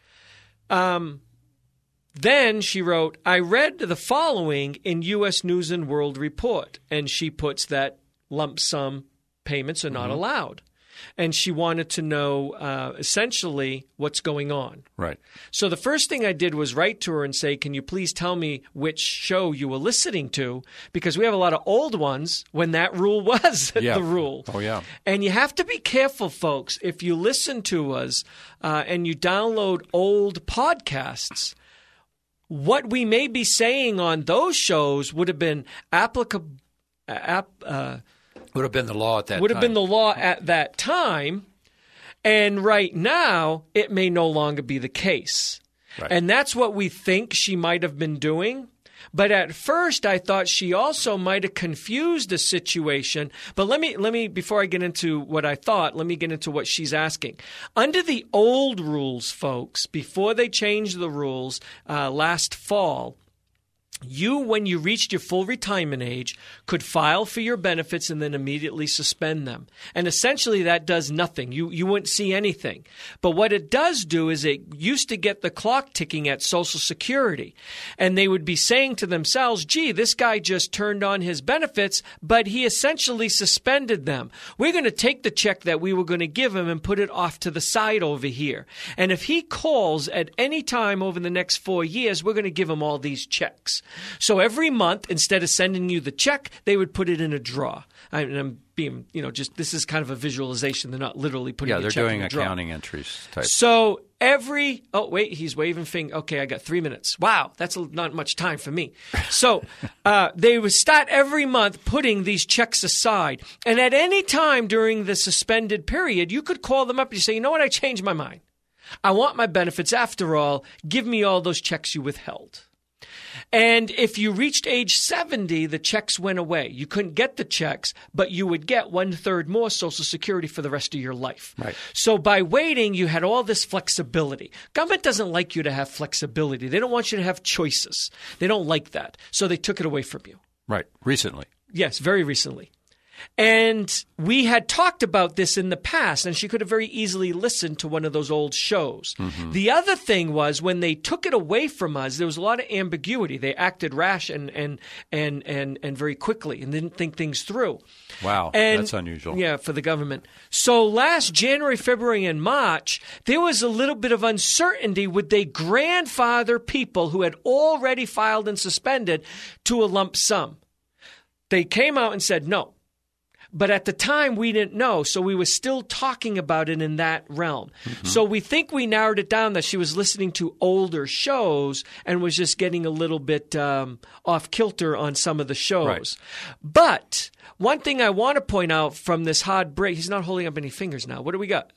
Um... Then she wrote, I read the following in U S News and World Report, and she puts that lump sum payments are not Mm-hmm. allowed. And she wanted to know uh, essentially what's going on. Right. So the first thing I did was write to her and say, can you please tell me which show you were listening to? Because we have a lot of old ones when that rule was Yeah. the rule. Oh, yeah. And you have to be careful, folks. If you listen to us uh, and you download old podcasts, what we may be saying on those shows would have been applicable. Ap, uh, Would have been the law at that would time. have been the law at that time, and right now it may no longer be the case. Right. And that's what we think she might have been doing. But at first, I thought she also might have confused the situation. But let me, let me, before I get into what I thought, let me get into what she's asking. Under the old rules, folks, before they changed the rules uh, last fall, you, when you reached your full retirement age, could file for your benefits and then immediately suspend them. And essentially that does nothing. You you wouldn't see anything. But what it does do is it used to get the clock ticking at Social Security. And they would be saying to themselves, gee, this guy just turned on his benefits, but he essentially suspended them. We're going to take the check that we were going to give him and put it off to the side over here. And if he calls at any time over the next four years, we're going to give him all these checks. So every month, instead of sending you the check, they would put it in a drawer. I, and I'm being, you know, just this is kind of a visualization. They're not literally putting Yeah, the they're check doing in a drawer. accounting entries type. So every – oh, wait, he's waving finger. Okay, I got three minutes. Wow, that's not much time for me. So uh, they would start every month putting these checks aside. And at any time during the suspended period, you could call them up and you say, you know what, I changed my mind. I want my benefits after all. Give me all those checks you withheld. And if you reached age seventy, the checks went away. You couldn't get the checks, but you would get one-third more Social Security for the rest of your life. Right. So by waiting, you had all this flexibility. Government doesn't like you to have flexibility. They don't want you to have choices. They don't like that. So they took it away from you. Right. Recently. Yes, very recently. And we had talked about this in the past, and she could have very easily listened to one of those old shows. Mm-hmm. The other thing was when they took it away from us, there was a lot of ambiguity. They acted rash and and and and, and very quickly and didn't think things through. Wow, and, that's unusual. Yeah, for the government. So last January, February, and March, there was a little bit of uncertainty. Would they grandfather people who had already filed and suspended to a lump sum? They came out and said no. But at the time, we didn't know, so we were still talking about it in that realm. Mm-hmm. So we think we narrowed it down that she was listening to older shows and was just getting a little bit um, off kilter on some of the shows. Right. But one thing I want to point out from this hard break, he's not holding up any fingers now. What do we got?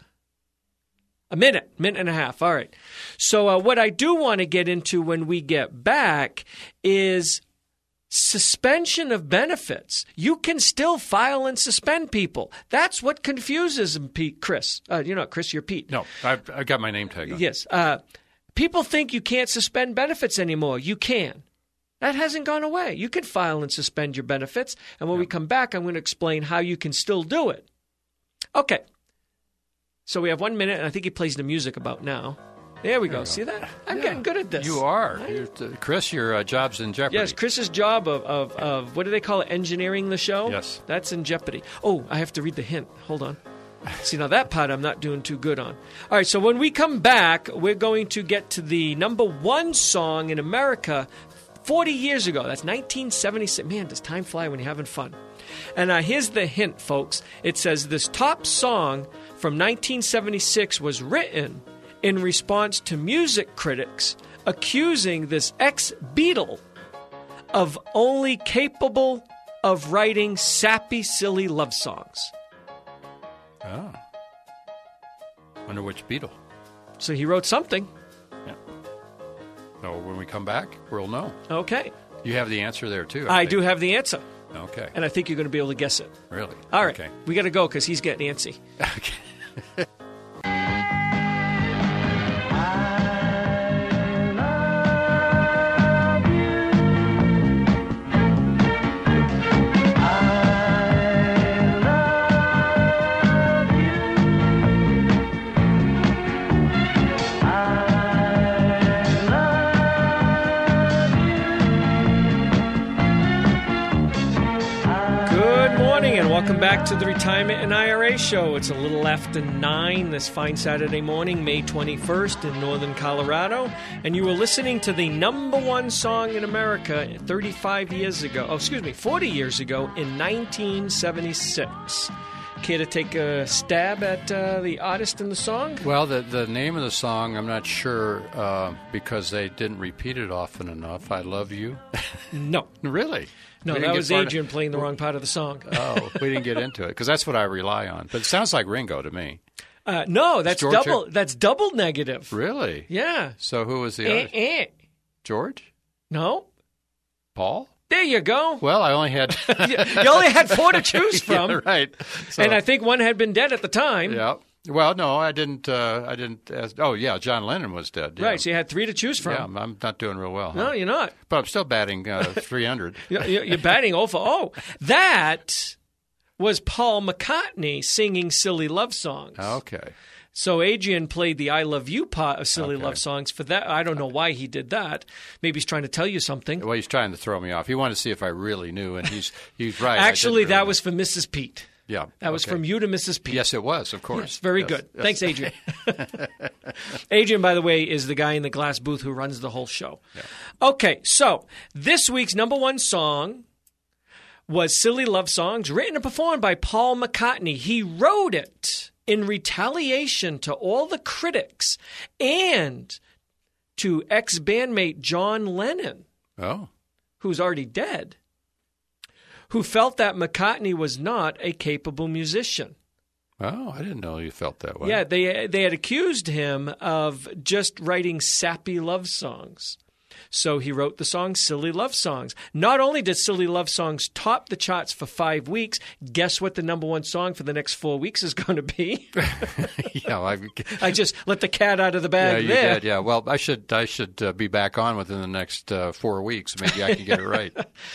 A minute, minute and a half. All right. So uh, what I do want to get into when we get back is suspension of benefits. You can still file and suspend people. That's what confuses them, Pete, Chris. Uh, you're not Chris, you're Pete. No, I've, I've got my name tag on. Yes. Uh, people think you can't suspend benefits anymore. You can. That hasn't gone away. You can file and suspend your benefits. And when yep. we come back, I'm going to explain how you can still do it. Okay. So we have one minute, and I think he plays the music about now. There we there go. See that? I'm yeah. getting good at this. You are. Right? Uh, Chris, your uh, job's in jeopardy. Yes, Chris's job of, of, of, what do they call it, engineering the show? Yes. That's in jeopardy. Oh, I have to read the hint. Hold on. See, now that part I'm not doing too good on. All right, so when we come back, we're going to get to the number one song in America forty years ago. That's nineteen seventy-six. Man, does time fly when you're having fun. And uh, here's the hint, folks. It says this top song from nineteen seventy-six was written in response to music critics accusing this ex-Beatle of only capable of writing sappy, silly love songs. Oh. Wonder which Beatle. So he wrote something. Yeah. So when we come back, we'll know. Okay. You have the answer there, too. I, I do have the answer. Okay. And I think you're going to be able to guess it. Really? All right. Okay. We got to go because he's getting antsy. Okay. Welcome back to the Retirement and I R A Show. It's a little after nine this fine Saturday morning, May twenty-first in northern Colorado. And you were listening to the number one song in America thirty-five years ago. Oh, excuse me, forty years ago in nineteen seventy-six. Care to take a stab at uh, the artist in the song? Well, the the name of the song, I'm not sure uh, because they didn't repeat it often enough. I Love You. No. Really? No, that was Adrian of, playing the wrong part of the song. Oh, we didn't get into it because that's what I rely on. But it sounds like Ringo to me. Uh, no, that's double. That's double negative. Really? Yeah. So who was the eh, artist? Eh. George? No. Paul? There you go. Well, I only had you, you only had four to choose from, yeah, right? So, and I think one had been dead at the time. Yeah. Well, no, I didn't. Uh, I didn't. Ask, oh, yeah, John Lennon was dead. Yeah. Right. So you had three to choose from. Yeah, I'm not doing real well. No, huh? you're not. But I'm still batting uh, three hundred. You're batting oh for oh. That was Paul McCartney singing silly love songs. Okay. So Adrian played the I Love You part of Silly okay. Love Songs for that. I don't know why he did that. Maybe he's trying to tell you something. Well, he's trying to throw me off. He wanted to see if I really knew, and he's he's right. Actually, really that know. was for Missus Pete. Yeah. That okay. was from you to Missus Pete. Yes, it was, of course. Yes, very yes. good. Yes. Thanks, Adrian. Adrian, by the way, is the guy in the glass booth who runs the whole show. Yeah. Okay, so this week's number one song was Silly Love Songs, written and performed by Paul McCartney. He wrote it in retaliation to all the critics and to ex-bandmate John Lennon, oh. who's already dead, who felt that McCartney was not a capable musician. Oh, I didn't know you felt that way. Yeah, they they had accused him of just writing sappy love songs. So he wrote the song Silly Love Songs. Not only did Silly Love Songs top the charts for five weeks, guess what the number one song for the next four weeks is going to be? yeah, I, I just let the cat out of the bag yeah, you there. Did, yeah, well, I should I should uh, be back on within the next uh, four weeks. Maybe I can get it right.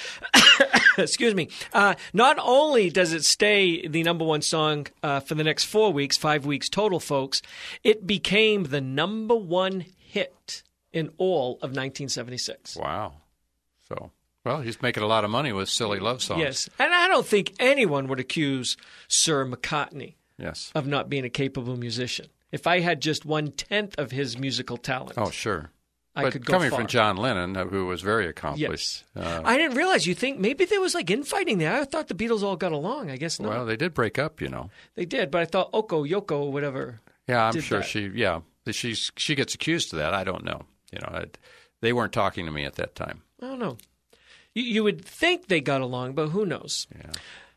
Excuse me. Uh, not only does it stay the number one song uh, for the next four weeks, five weeks total, folks, it became the number one hit in all of nineteen seventy-six. Wow. So, well, he's making a lot of money with Silly Love Songs. Yes. And I don't think anyone would accuse Sir McCartney yes. of not being a capable musician. If I had just one-tenth of his musical talent. Oh, sure. I but could go coming far. from John Lennon, who was very accomplished. Yes. Uh, I didn't realize. You think maybe there was like infighting there. I thought the Beatles all got along. I guess not. Well, they did break up, you know. They did, but I thought Oko, Yoko, whatever. Yeah, I'm did sure that. she, yeah. She's, she gets accused of that. I don't know. You know, I, they weren't talking to me at that time. I don't know. You, you would think they got along, but who knows? Yeah.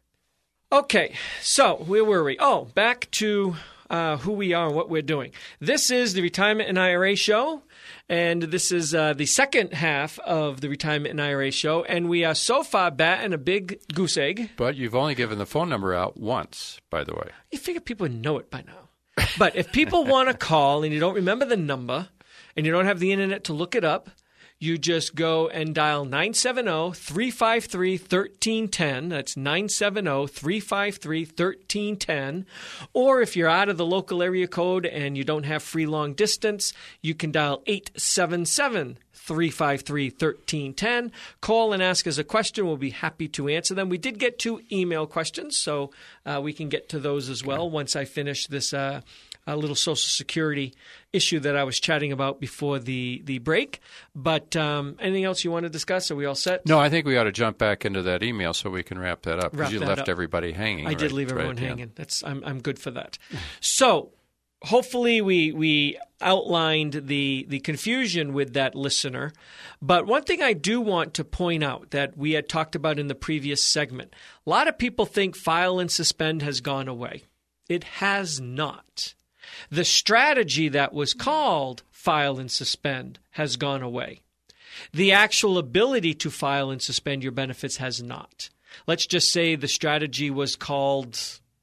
Okay, so where were we? Oh, back to uh, who we are and what we're doing. This is the Retirement and I R A Show, and this is uh, the second half of the Retirement and I R A Show, and we are so far batting a big goose egg. But you've only given the phone number out once, by the way. You figure people would know it by now. But if people want to call and you don't remember the number, and you don't have the internet to look it up, you just go and dial nine seven zero, three five three, one three one zero. That's nine seven zero, three five three, one three one zero. Or if you're out of the local area code and you don't have free long distance, you can dial eight seven seven, three five three, one three one zero. Call and ask us a question. We'll be happy to answer them. We did get two email questions, so uh, we can get to those as well once I finish this uh, uh, little Social Security issue that I was chatting about before the, the break. But um, anything else you want to discuss? Are we all set? No, I think we ought to jump back into that email so we can wrap that up. Wrap Because you that left up. everybody hanging. I right, did leave right everyone at the end. hanging. That's I'm I'm good for that. So hopefully we we outlined the the confusion with that listener. But one thing I do want to point out that we had talked about in the previous segment, a lot of people think file and suspend has gone away. It has not. The strategy that was called file and suspend has gone away. The actual ability to file and suspend your benefits has not. Let's just say the strategy was called,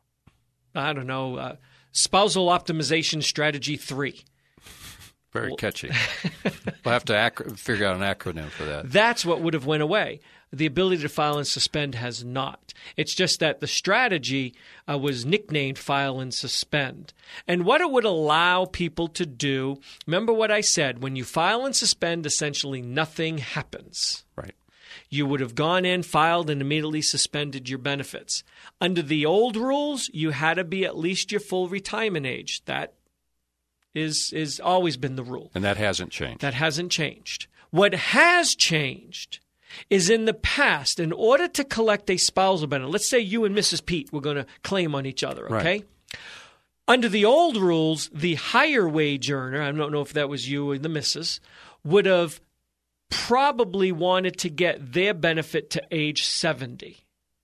I don't know, uh, Spousal Optimization Strategy three. Very catchy. We'll have to ac- figure out an acronym for that. That's what would have went away. The ability to file and suspend has not. It's just that the strategy uh, was nicknamed file and suspend. And what it would allow people to do, remember what I said, when you file and suspend, essentially nothing happens. Right. You would have gone in, filed, and immediately suspended your benefits. Under the old rules, you had to be at least your full retirement age. That is is always been the rule. And that hasn't changed. That hasn't changed. What has changed is in the past, in order to collect a spousal benefit, let's say you and Missus Pete were going to claim on each other, okay? Right. Under the old rules, the higher wage earner, I don't know if that was you or the missus, would have probably wanted to get their benefit to age seventy.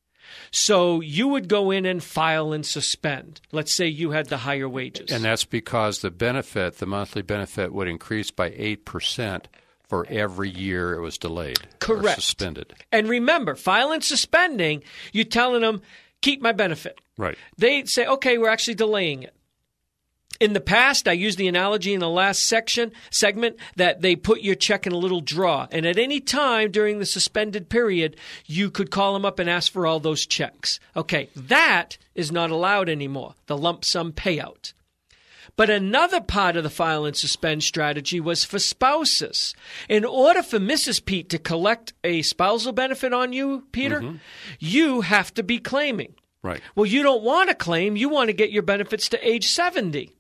So you would go in and file and suspend. Let's say you had the higher wages. And that's because the benefit, the monthly benefit, would increase by eight percent for every year it was delayed. Correct. Or suspended. And remember, file and suspending, you're telling them, keep my benefit. Right. They say, okay, we're actually delaying it. In the past, I used the analogy in the last section segment that they put your check in a little drawer. And at any time during the suspended period, you could call them up and ask for all those checks. Okay, that is not allowed anymore, the lump sum payout. But another part of the file and suspend strategy was for spouses. In order for Missus Pete to collect a spousal benefit on you, Peter, mm-hmm. you have to be claiming. Right. Well, you don't want to claim. You want to get your benefits to age seventy.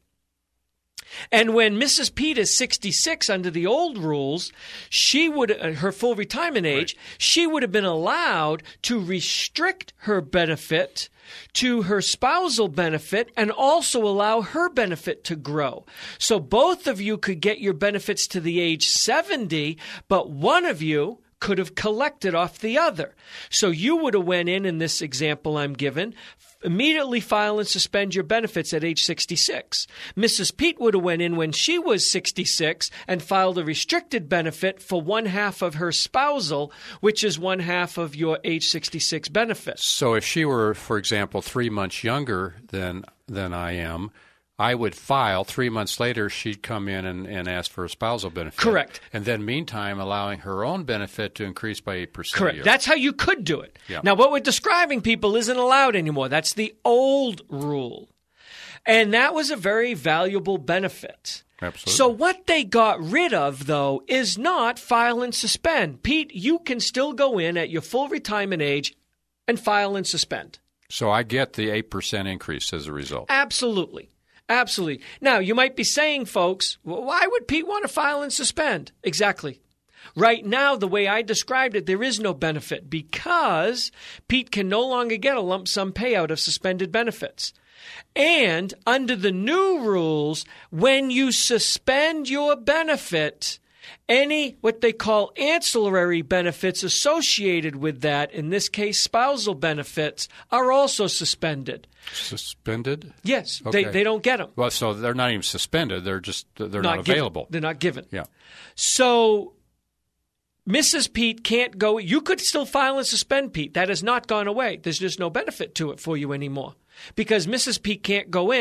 And when Missus Pete is sixty-six under the old rules, she would, uh, her full retirement age, right. she would have been allowed to restrict her benefit to her spousal benefit and also allow her benefit to grow. So both of you could get your benefits to the age seventy, but one of you could have collected off the other. So you would have went in, in this example I'm given, immediately file and suspend your benefits at age sixty-six. Missus Pete would have went in when she was sixty-six and filed a restricted benefit for one half of her spousal, which is one half of your age sixty-six benefits. So if she were, for example, three months younger than than I am, I would file. Three months later, she'd come in and, and ask for a spousal benefit. Correct. And then meantime, allowing her own benefit to increase by eight percent Correct. a year. That's how you could do it. Yeah. Now, what we're describing, people, isn't allowed anymore. That's the old rule. And that was a very valuable benefit. Absolutely. So what they got rid of, though, is not file and suspend. Pete, you can still go in at your full retirement age and file and suspend. So I get the eight percent increase as a result. Absolutely. Absolutely. Now, you might be saying, folks, well, why would Pete want to file and suspend? Exactly. Right now, the way I described it, there is no benefit because Pete can no longer get a lump sum payout of suspended benefits. And under the new rules, when you suspend your benefit, any what they call ancillary benefits associated with that, in this case spousal benefits, are also suspended. Suspended? Yes, okay. they they don't get them. Well, so they're not even suspended. They're just they're not, not available. Given. They're not given. Yeah. So Missus Pete can't go. You could still file and suspend Pete. That has not gone away. There's just no benefit to it for you anymore because Missus Pete can't go in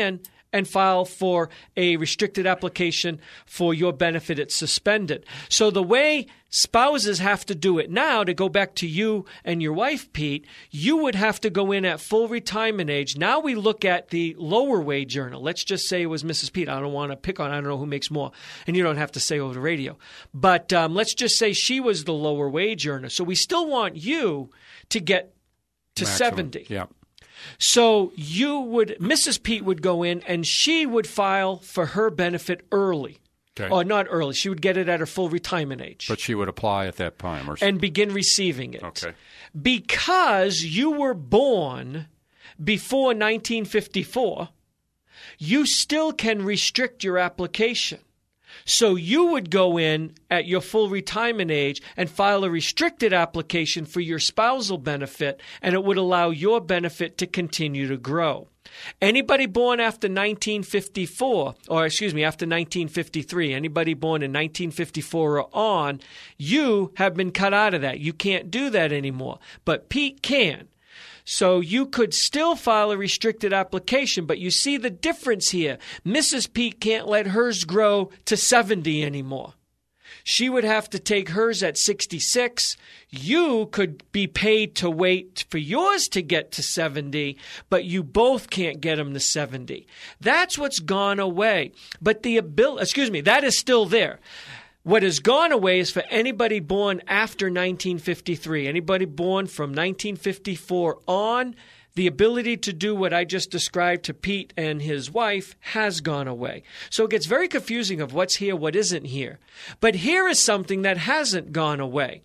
and file for a restricted application for your benefit. It's suspended. So the way spouses have to do it now, to go back to you and your wife, Pete, you would have to go in at full retirement age. Now we look at the lower wage earner. Let's just say it was Missus Pete. I don't want to pick on, I don't know who makes more, and you don't have to say over the radio. But um, let's just say she was the lower wage earner. So we still want you to get to Maximum. seventy. Yeah. So you would, Missus Pete would go in and she would file for her benefit early. Okay. Or not early. She would get it at her full retirement age. But she would apply at that time. Or and begin receiving it. Okay. Because you were born before nineteen fifty-four, you still can restrict your application. So you would go in at your full retirement age and file a restricted application for your spousal benefit, and it would allow your benefit to continue to grow. Anybody born after nineteen fifty-four, or excuse me, after nineteen fifty-three, anybody born in nineteen fifty-four or on, you have been cut out of that. You can't do that anymore. But Pete can. So you could still file a restricted application, but you see the difference here. Missus Pete can't let hers grow to seventy anymore. She would have to take hers at sixty-six. You could be paid to wait for yours to get to seventy, but you both can't get them to seventy. That's what's gone away. But the ability, excuse me, that is still there. What has gone away is for anybody born after nineteen fifty-three, anybody born from nineteen fifty-four on, the ability to do what I just described to Pete and his wife has gone away. So it gets very confusing of what's here, what isn't here. But here is something that hasn't gone away.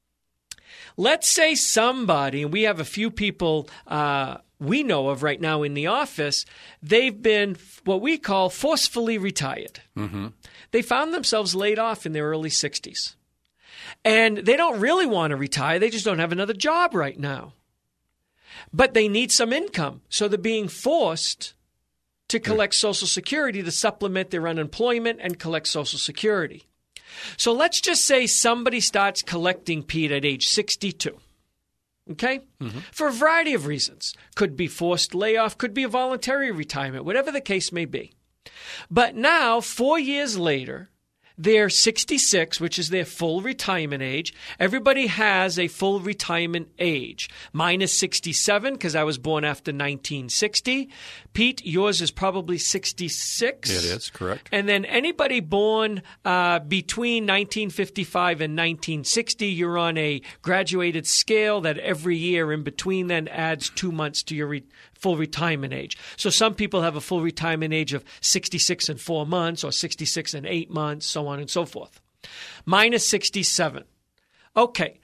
Let's say somebody, and we have a few people uh, we know of right now in the office, they've been what we call forcefully retired. Mm-hmm. They found themselves laid off in their early sixties. And they don't really want to retire. They just don't have another job right now. But they need some income. So they're being forced to collect Social Security to supplement their unemployment and collect Social Security. So let's just say somebody starts collecting, Pete, at age sixty-two. Okay? Mm-hmm. For a variety of reasons. Could be forced layoff, could be a voluntary retirement, whatever the case may be. But now, four years later, they're sixty-six, which is their full retirement age. Everybody has a full retirement age. Mine is sixty-seven because I was born after nineteen sixty. Pete, yours is probably sixty-six. It is, correct. And then anybody born uh, between nineteen fifty-five and nineteen sixty, you're on a graduated scale that every year in between then adds two months to your re- full retirement age. So some people have a full retirement age of sixty-six and four months or sixty-six and eight months, so on and so forth. Mine is sixty-seven. Okay,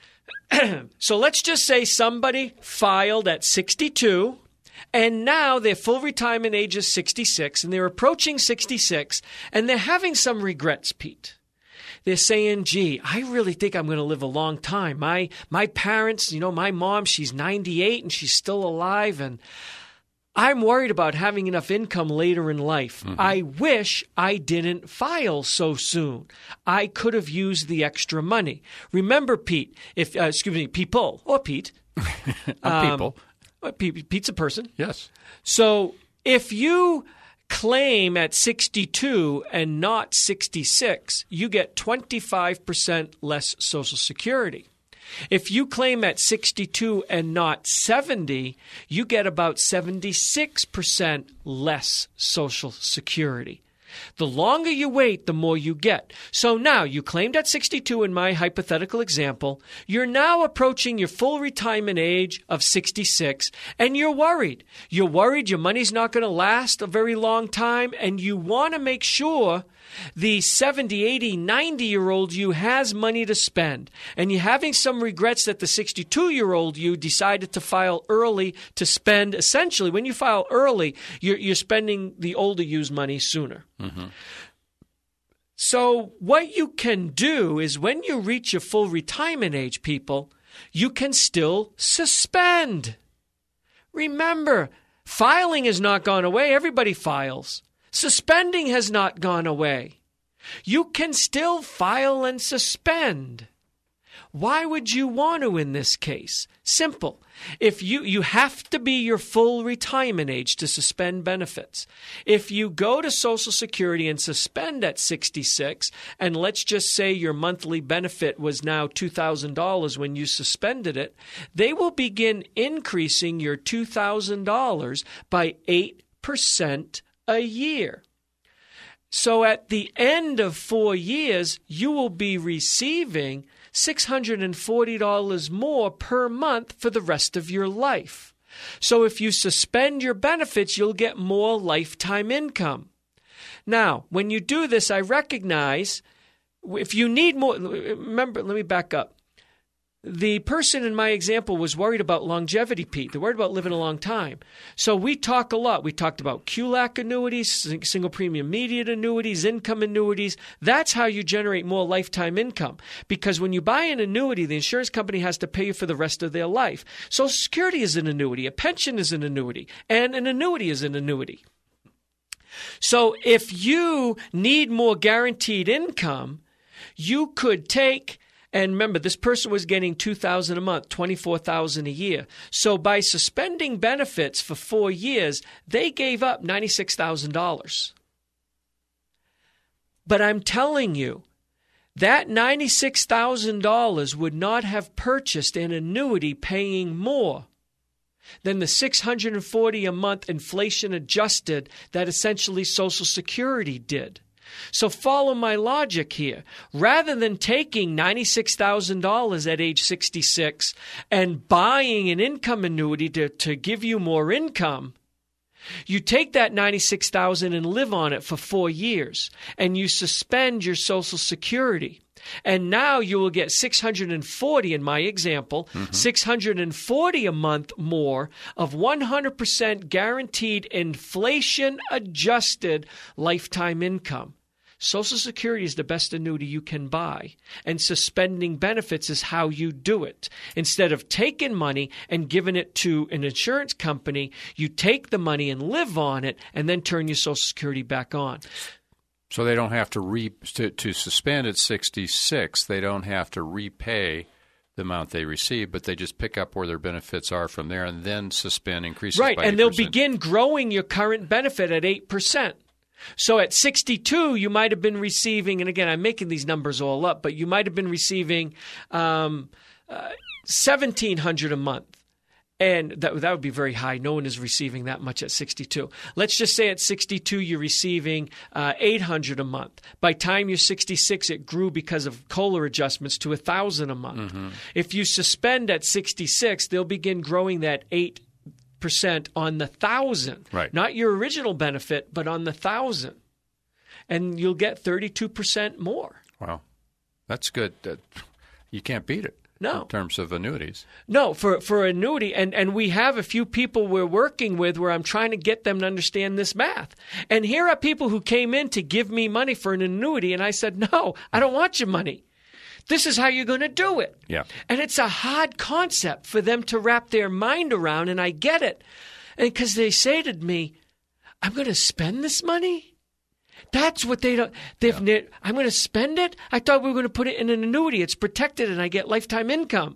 so let's just say somebody filed at sixty-two, and now their full retirement age is sixty-six, and they're approaching sixty-six, and they're having some regrets, Pete. They're saying, gee, I really think I'm going to live a long time. My my parents, you know, my mom, she's ninety-eight, and she's still alive, and I'm worried about having enough income later in life. Mm-hmm. I wish I didn't file so soon. I could have used the extra money. Remember, Pete, if uh, excuse me, people or Pete, um, people, uh, Pete, Pete's a person. Yes. So if you claim at sixty-two and not sixty-six, you get twenty-five percent less Social Security. If you claim at sixty-two and not seventy, you get about seventy-six percent less Social Security. The longer you wait, the more you get. So now you claimed at sixty-two in my hypothetical example. You're now approaching your full retirement age of sixty-six, and you're worried. You're worried your money's not going to last a very long time, and you want to make sure the seventy, eighty, ninety-year-old you has money to spend. And you're having some regrets that the sixty-two-year-old you decided to file early to spend. Essentially, when you file early, you're, you're spending the older you's money sooner. Mm-hmm. So what you can do is when you reach your full retirement age, people, you can still suspend. Remember, filing has not gone away. Everybody files. Suspending has not gone away. You can still file and suspend. Why would you want to in this case? Simple. If you, you have to be your full retirement age to suspend benefits. If you go to Social Security and suspend at sixty-six, and let's just say your monthly benefit was now two thousand dollars when you suspended it, they will begin increasing your two thousand dollars by eight percent a year. So at the end of four years, you will be receiving six hundred forty dollars more per month for the rest of your life. So if you suspend your benefits, you'll get more lifetime income. Now, when you do this, I recognize if you need more, remember, let me back up. The person in my example was worried about longevity, Pete. They're worried about living a long time. So we talk a lot. We talked about Q L A C annuities, single premium immediate annuities, income annuities. That's how you generate more lifetime income. Because when you buy an annuity, the insurance company has to pay you for the rest of their life. Social Security is an annuity. A pension is an annuity. And an annuity is an annuity. So if you need more guaranteed income, you could take... And remember, this person was getting two thousand dollars a month, twenty-four thousand dollars a year. So by suspending benefits for four years, they gave up ninety-six thousand dollars. But I'm telling you, that ninety-six thousand dollars would not have purchased an annuity paying more than the six hundred forty dollars a month inflation adjusted that essentially Social Security did. So follow my logic here. Rather than taking ninety-six thousand dollars at age sixty-six and buying an income annuity to, to give you more income, you take that ninety-six thousand dollars and live on it for four years, and you suspend your Social Security. And now you will get six hundred forty in my example, mm-hmm. six hundred forty a month more of one hundred percent guaranteed inflation-adjusted lifetime income. Social Security is the best annuity you can buy, and suspending benefits is how you do it. Instead of taking money and giving it to an insurance company, you take the money and live on it and then turn your Social Security back on. So they don't have to re to, to suspend at sixty-six, they don't have to repay the amount they receive, but they just pick up where their benefits are from there and then suspend increases right, by and eight percent. They'll begin growing your current benefit at eight percent. So at sixty-two, you might have been receiving, and again, I'm making these numbers all up, but you might have been receiving um, uh, seventeen hundred dollars a month. And that, that would be very high. No one is receiving that much at sixty-two. Let's just say at sixty-two, you're receiving uh, eight hundred dollars a month. By time you're sixty-six, it grew because of COLA adjustments to one thousand dollars a month. Mm-hmm. If you suspend at sixty-six, they'll begin growing that eight percent on the thousand, right. Not your original benefit, but on the thousand, and you'll get thirty-two percent more. Wow, that's good. Uh, you can't beat it. No, in terms of annuities. No, for for annuity, and and we have a few people we're working with where I'm trying to get them to understand this math. And here are people who came in to give me money for an annuity, and I said, no, I don't want your money. This is how you're going to do it. Yeah. And it's a hard concept for them to wrap their mind around, and I get it. And because they say to me, I'm going to spend this money? That's what they don't. They've. Yeah. I'm going to spend it? I thought we were going to put it in an annuity. It's protected, and I get lifetime income.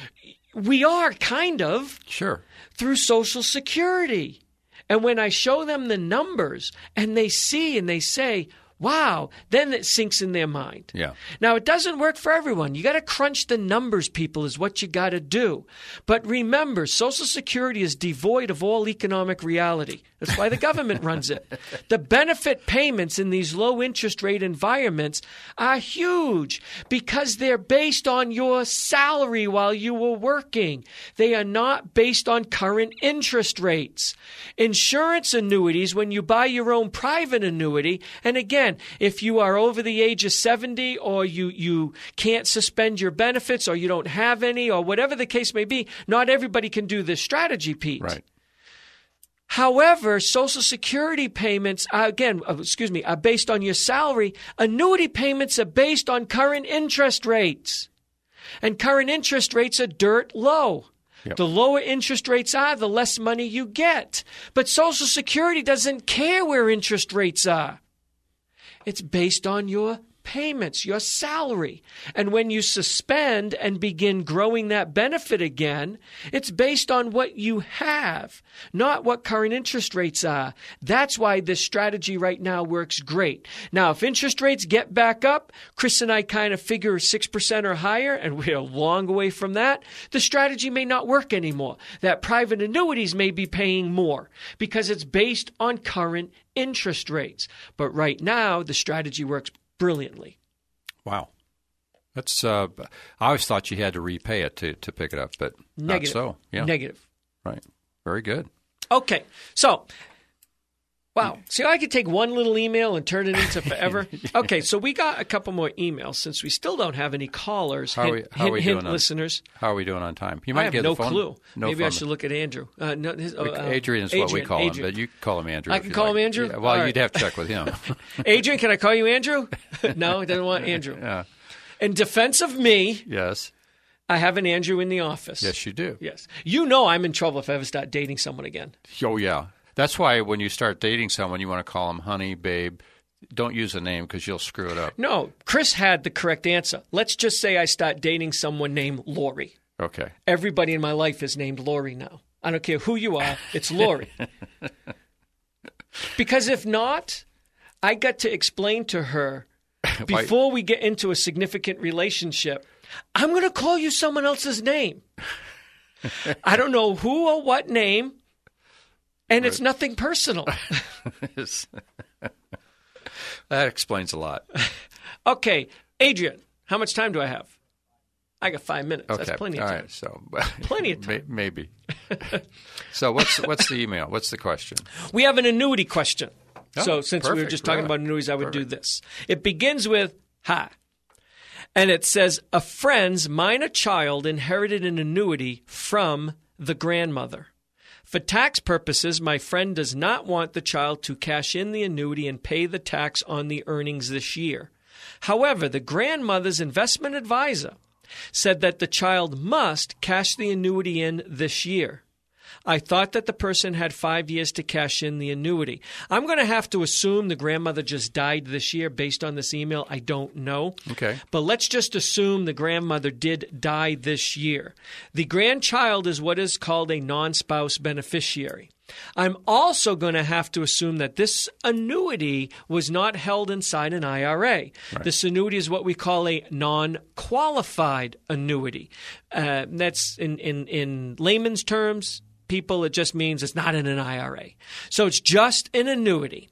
We are, kind of. Sure. Through Social Security. And when I show them the numbers, and they see and they say, wow, then it sinks in their mind. Yeah. Now, it doesn't work for everyone. You got to crunch the numbers, people, is what you got to do. But remember, Social Security is devoid of all economic reality. That's why the government runs it. The benefit payments in these low interest rate environments are huge because they're based on your salary while you were working. They are not based on current interest rates. Insurance annuities, when you buy your own private annuity, and again, if you are over the age of seventy or you, you can't suspend your benefits or you don't have any or whatever the case may be, not everybody can do this strategy, Pete. Right. However, Social Security payments, are, again, excuse me, are based on your salary. Annuity payments are based on current interest rates. And current interest rates are dirt low. Yep. The lower interest rates are, the less money you get. But Social Security doesn't care where interest rates are. It's based on your payments, your salary. And when you suspend and begin growing that benefit again, it's based on what you have, not what current interest rates are. That's why this strategy right now works great. Now, if interest rates get back up, Chris and I kind of figure six percent or higher, and we're a long way from that, the strategy may not work anymore. That private annuities may be paying more because it's based on current interest rates. But right now, the strategy works brilliantly. Wow. That's. Uh, I always thought you had to repay it to, to pick it up, but Negative. not so. Yeah. Negative. Right. Very good. Okay. So, wow. See, I could take one little email and turn it into forever. Okay. So we got a couple more emails since we still don't have any callers. How are we, hint, how are we hint, doing hint on, listeners. How are we doing on time? You I might have get no the phone. clue. No Maybe phone. I should look at Andrew. Uh, no, his, uh, Adrian is Adrian, what we call Adrian. him, but you call him Andrew. I if can you call like. him Andrew? Yeah, well, All you'd right. have to check with him. Adrian, can I call you Andrew? No, I don't want Andrew. Yeah. In defense of me, Yes. I have an Andrew in the office. Yes, you do. Yes. You know I'm in trouble if I ever start dating someone again. Oh, yeah. That's why when you start dating someone, you want to call them honey, babe. Don't use a name because you'll screw it up. No, Chris had the correct answer. Let's just say I start dating someone named Lori. Okay. Everybody in my life is named Lori now. I don't care who you are. It's Lori. Because if not, I got to explain to her before we get into a significant relationship, I'm going to call you someone else's name. I don't know who or what name, and it's nothing personal. That explains a lot. Okay, Adrian, how much time do I have? I got five minutes. Okay. That's plenty of All time. right. So Plenty of time. May- maybe. So what's what's the email? What's the question? We have an annuity question. Oh, so since we were perfect. just talking Right. about annuities, I would do Perfect. this. It begins with, hi. And it says, a friend's minor child inherited an annuity from the grandmother. For tax purposes, my friend does not want the child to cash in the annuity and pay the tax on the earnings this year. However, the grandmother's investment advisor said that the child must cash the annuity in this year. I thought that the person had five years to cash in the annuity. I'm going to have to assume the grandmother just died this year based on this email. I don't know. Okay. But let's just assume the grandmother did die this year. The grandchild is what is called a non-spouse beneficiary. I'm also going to have to assume that this annuity was not held inside an I R A. Right. This annuity is what we call a non-qualified annuity. Uh, that's in, in, in layman's terms, people, it just means it's not in an I R A. So it's just an annuity.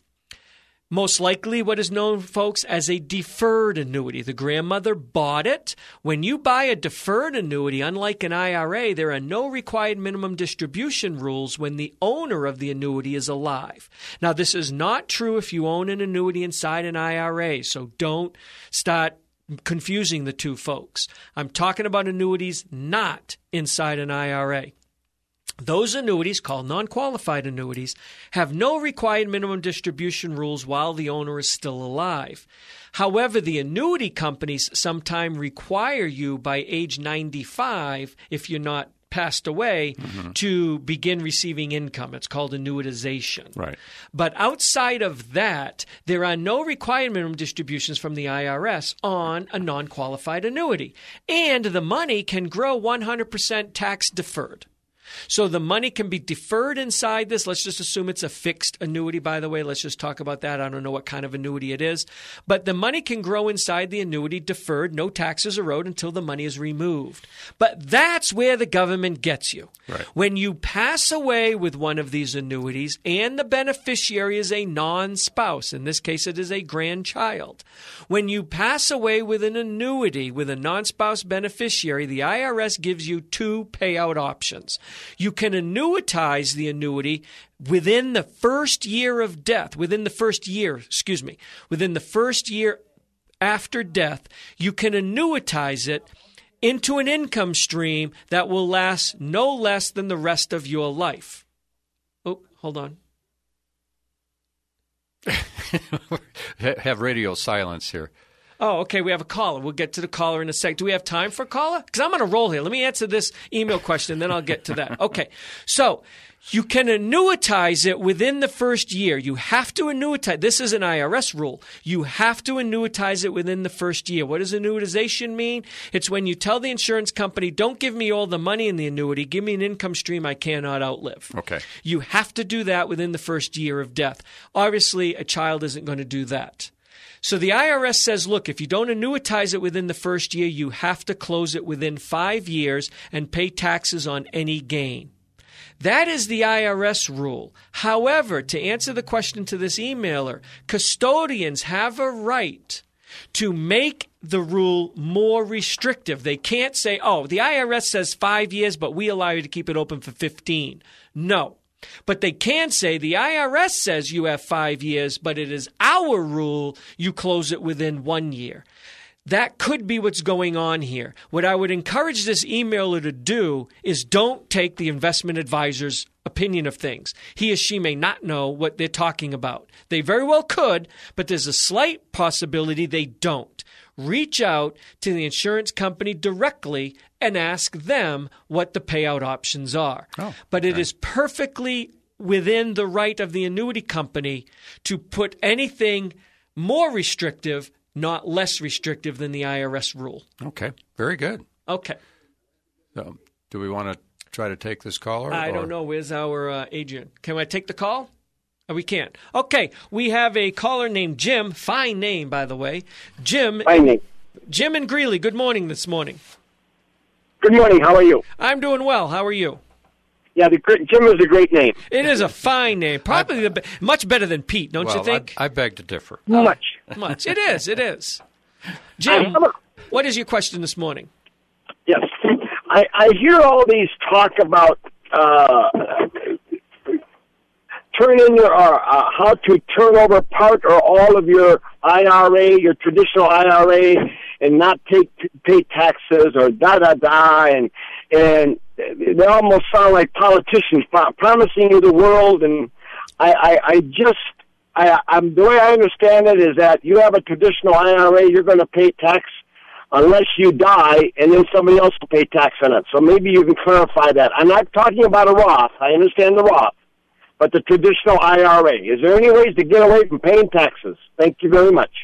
Most likely what is known, folks, as a deferred annuity. The grandmother bought it. When you buy a deferred annuity, unlike an I R A, there are no required minimum distribution rules when the owner of the annuity is alive. Now, this is not true if you own an annuity inside an I R A, so don't start confusing the two, folks. I'm talking about annuities not inside an I R A. Those annuities, called non-qualified annuities, have no required minimum distribution rules while the owner is still alive. However, the annuity companies sometimes require you by age ninety-five, if you're not passed away, mm-hmm. to begin receiving income. It's called annuitization. Right. But outside of that, there are no required minimum distributions from the I R S on a non-qualified annuity. And the money can grow one hundred percent tax deferred. So the money can be deferred inside this. Let's just assume it's a fixed annuity, by the way. Let's just talk about that. I don't know what kind of annuity it is. But the money can grow inside the annuity deferred. No taxes are owed until the money is removed. But that's where the government gets you. Right. When you pass away with one of these annuities and the beneficiary is a non-spouse, in this case it is a grandchild, when you pass away with an annuity with a non-spouse beneficiary, the I R S gives you two payout options. You can annuitize the annuity within the first year of death, within the first year, excuse me, within the first year after death, you can annuitize it into an income stream that will last no less than the rest of your life. Oh, hold on. Have radio silence here. Oh, okay. We have a caller. We'll get to the caller in a sec. Do we have time for a caller? Because I'm on a roll here. Let me answer this email question, then I'll get to that. Okay. So you can annuitize it within the first year. You have to annuitize. This is an I R S rule. You have to annuitize it within the first year. What does annuitization mean? It's when you tell the insurance company, don't give me all the money in the annuity. Give me an income stream I cannot outlive. Okay. You have to do that within the first year of death. Obviously, a child isn't going to do that. So the I R S says, look, if you don't annuitize it within the first year, you have to close it within five years and pay taxes on any gain. That is the I R S rule. However, to answer the question to this emailer, custodians have a right to make the rule more restrictive. They can't say, oh, the I R S says five years, but we allow you to keep it open for fifteen. No. But they can say the I R S says you have five years, but it is our rule you close it within one year. That could be what's going on here. What I would encourage this emailer to do is don't take the investment advisor's opinion of things. He or she may not know what they're talking about. They very well could, but there's a slight possibility they don't. Reach out to the insurance company directly and ask them what the payout options are. Oh, but it okay. is perfectly within the right of the annuity company to put anything more restrictive, not less restrictive than the I R S rule. Okay. Very good. Okay. So, do we want to try to take this caller? I or? don't know. Where's our uh, agent? Can I take the call? Oh, we can't. Okay. We have a caller named Jim. Fine name, by the way. Jim. Fine name. Jim and Greeley. Good morning this morning. Good morning. How are you? I'm doing well. How are you? Yeah, the, Jim is a great name. It is a fine name. Probably I, the, much better than Pete, don't well, you think? I, I beg to differ. Much. Much. It is. It is. Jim, what is your question this morning? Yes. I, I hear all these talk about uh, turning your, uh, uh, how to turn over part or all of your I R A, your traditional I R A, and not take pay taxes or da da da, and and they almost sound like politicians promising you the world. And I, I, I just, I, I'm the way I understand it is that you have a traditional I R A, you're going to pay tax unless you die, and then somebody else will pay tax on it. So maybe you can clarify that. I'm not talking about a Roth. I understand the Roth, but the traditional I R A. Is there any ways to get away from paying taxes? Thank you very much.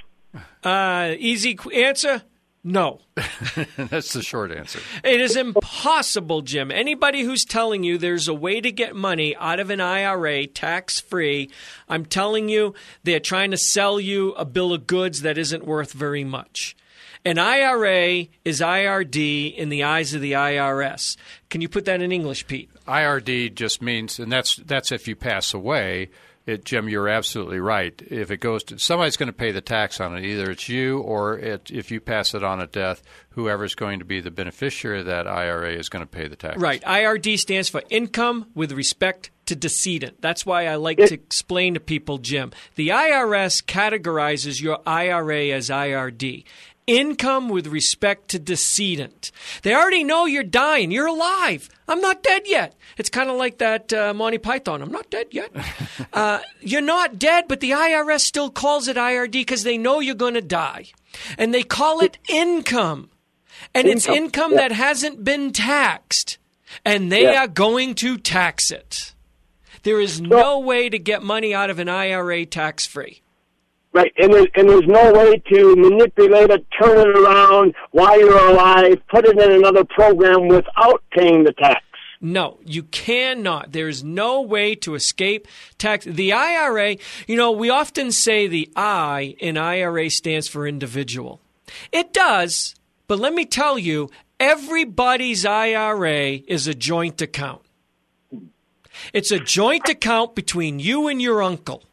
Uh, easy answer. No. That's the short answer. It is impossible, Jim. Anybody who's telling you there's a way to get money out of an I R A tax-free, I'm telling you they're trying to sell you a bill of goods that isn't worth very much. An I R A is I R D in the eyes of the I R S. Can you put that in English, Pete? I R D just means, and that's that's if you pass away. It, Jim, you're absolutely right. If it goes to somebody's going to pay the tax on it, either it's you or it, if you pass it on at death, whoever's going to be the beneficiary of that I R A is going to pay the tax. Right. I R D stands for income with respect to decedent. That's why I like to explain to people, Jim. The I R S categorizes your I R A as I R D. Income with respect to decedent. They already know you're dying. You're alive. I'm not dead yet. It's kind of like that uh, Monty Python. I'm not dead yet. uh, you're not dead, but the I R S still calls it I R D because they know you're going to die. And they call it income. And income. It's income yeah. that hasn't been taxed. And they yeah. are going to tax it. There is no way to get money out of an I R A tax-free. Right, and there's, and there's no way to manipulate it, turn it around while you're alive, put it in another program without paying the tax. No, you cannot. There is no way to escape tax. The I R A, you know, we often say the I in I R A stands for individual. It does, but let me tell you, everybody's I R A is a joint account. It's a joint account between you and your uncle.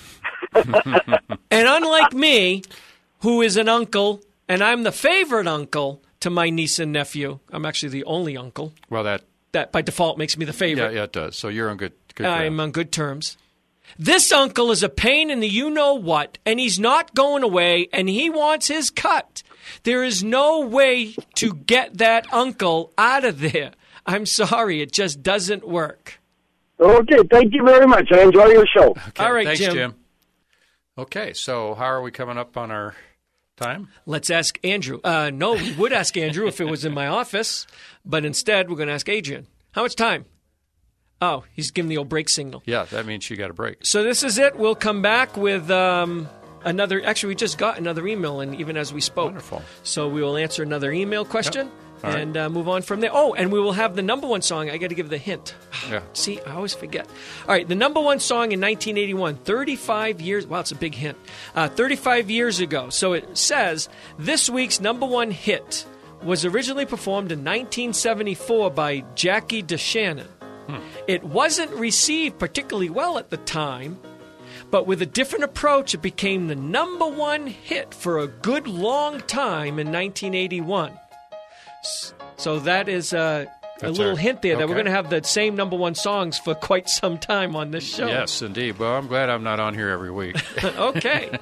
And unlike me, who is an uncle, and I'm the favorite uncle to my niece and nephew, I'm actually the only uncle. Well, that that by default makes me the favorite. Yeah, yeah, it does. So you're on good. good I'm ground. on good terms. This uncle is a pain in the you-know-what, and he's not going away, and he wants his cut. There is no way to get that uncle out of there. I'm sorry, it just doesn't work. Okay, thank you very much. I enjoy your show. Okay, all right, thanks, Jim. Jim. Okay, so how are we coming up on our time? Let's ask Andrew. Uh, no, we would ask Andrew if it was in my office, but instead we're going to ask Adrian. How much time? Oh, he's giving the old break signal. Yeah, that means you got a break. So this is it. We'll come back with um, another. Actually, we just got another email, and even as we spoke. Wonderful. So we will answer another email question. Yep. All right. And uh, move on from there. Oh, and we will have the number one song. I got to give the hint. Yeah. See, I always forget. All right, the number one song in nineteen eighty-one, thirty-five years. Wow, it's a big hint. Uh, thirty-five years ago. So it says this week's number one hit was originally performed in nineteen seventy-four by Jackie DeShannon. Hmm. It wasn't received particularly well at the time, but with a different approach, it became the number one hit for a good long time in nineteen eighty-one. So that is uh, a little our, hint there okay. that we're going to have the same number one songs for quite some time on this show. Yes, indeed. Well, I'm glad I'm not on here every week. Okay.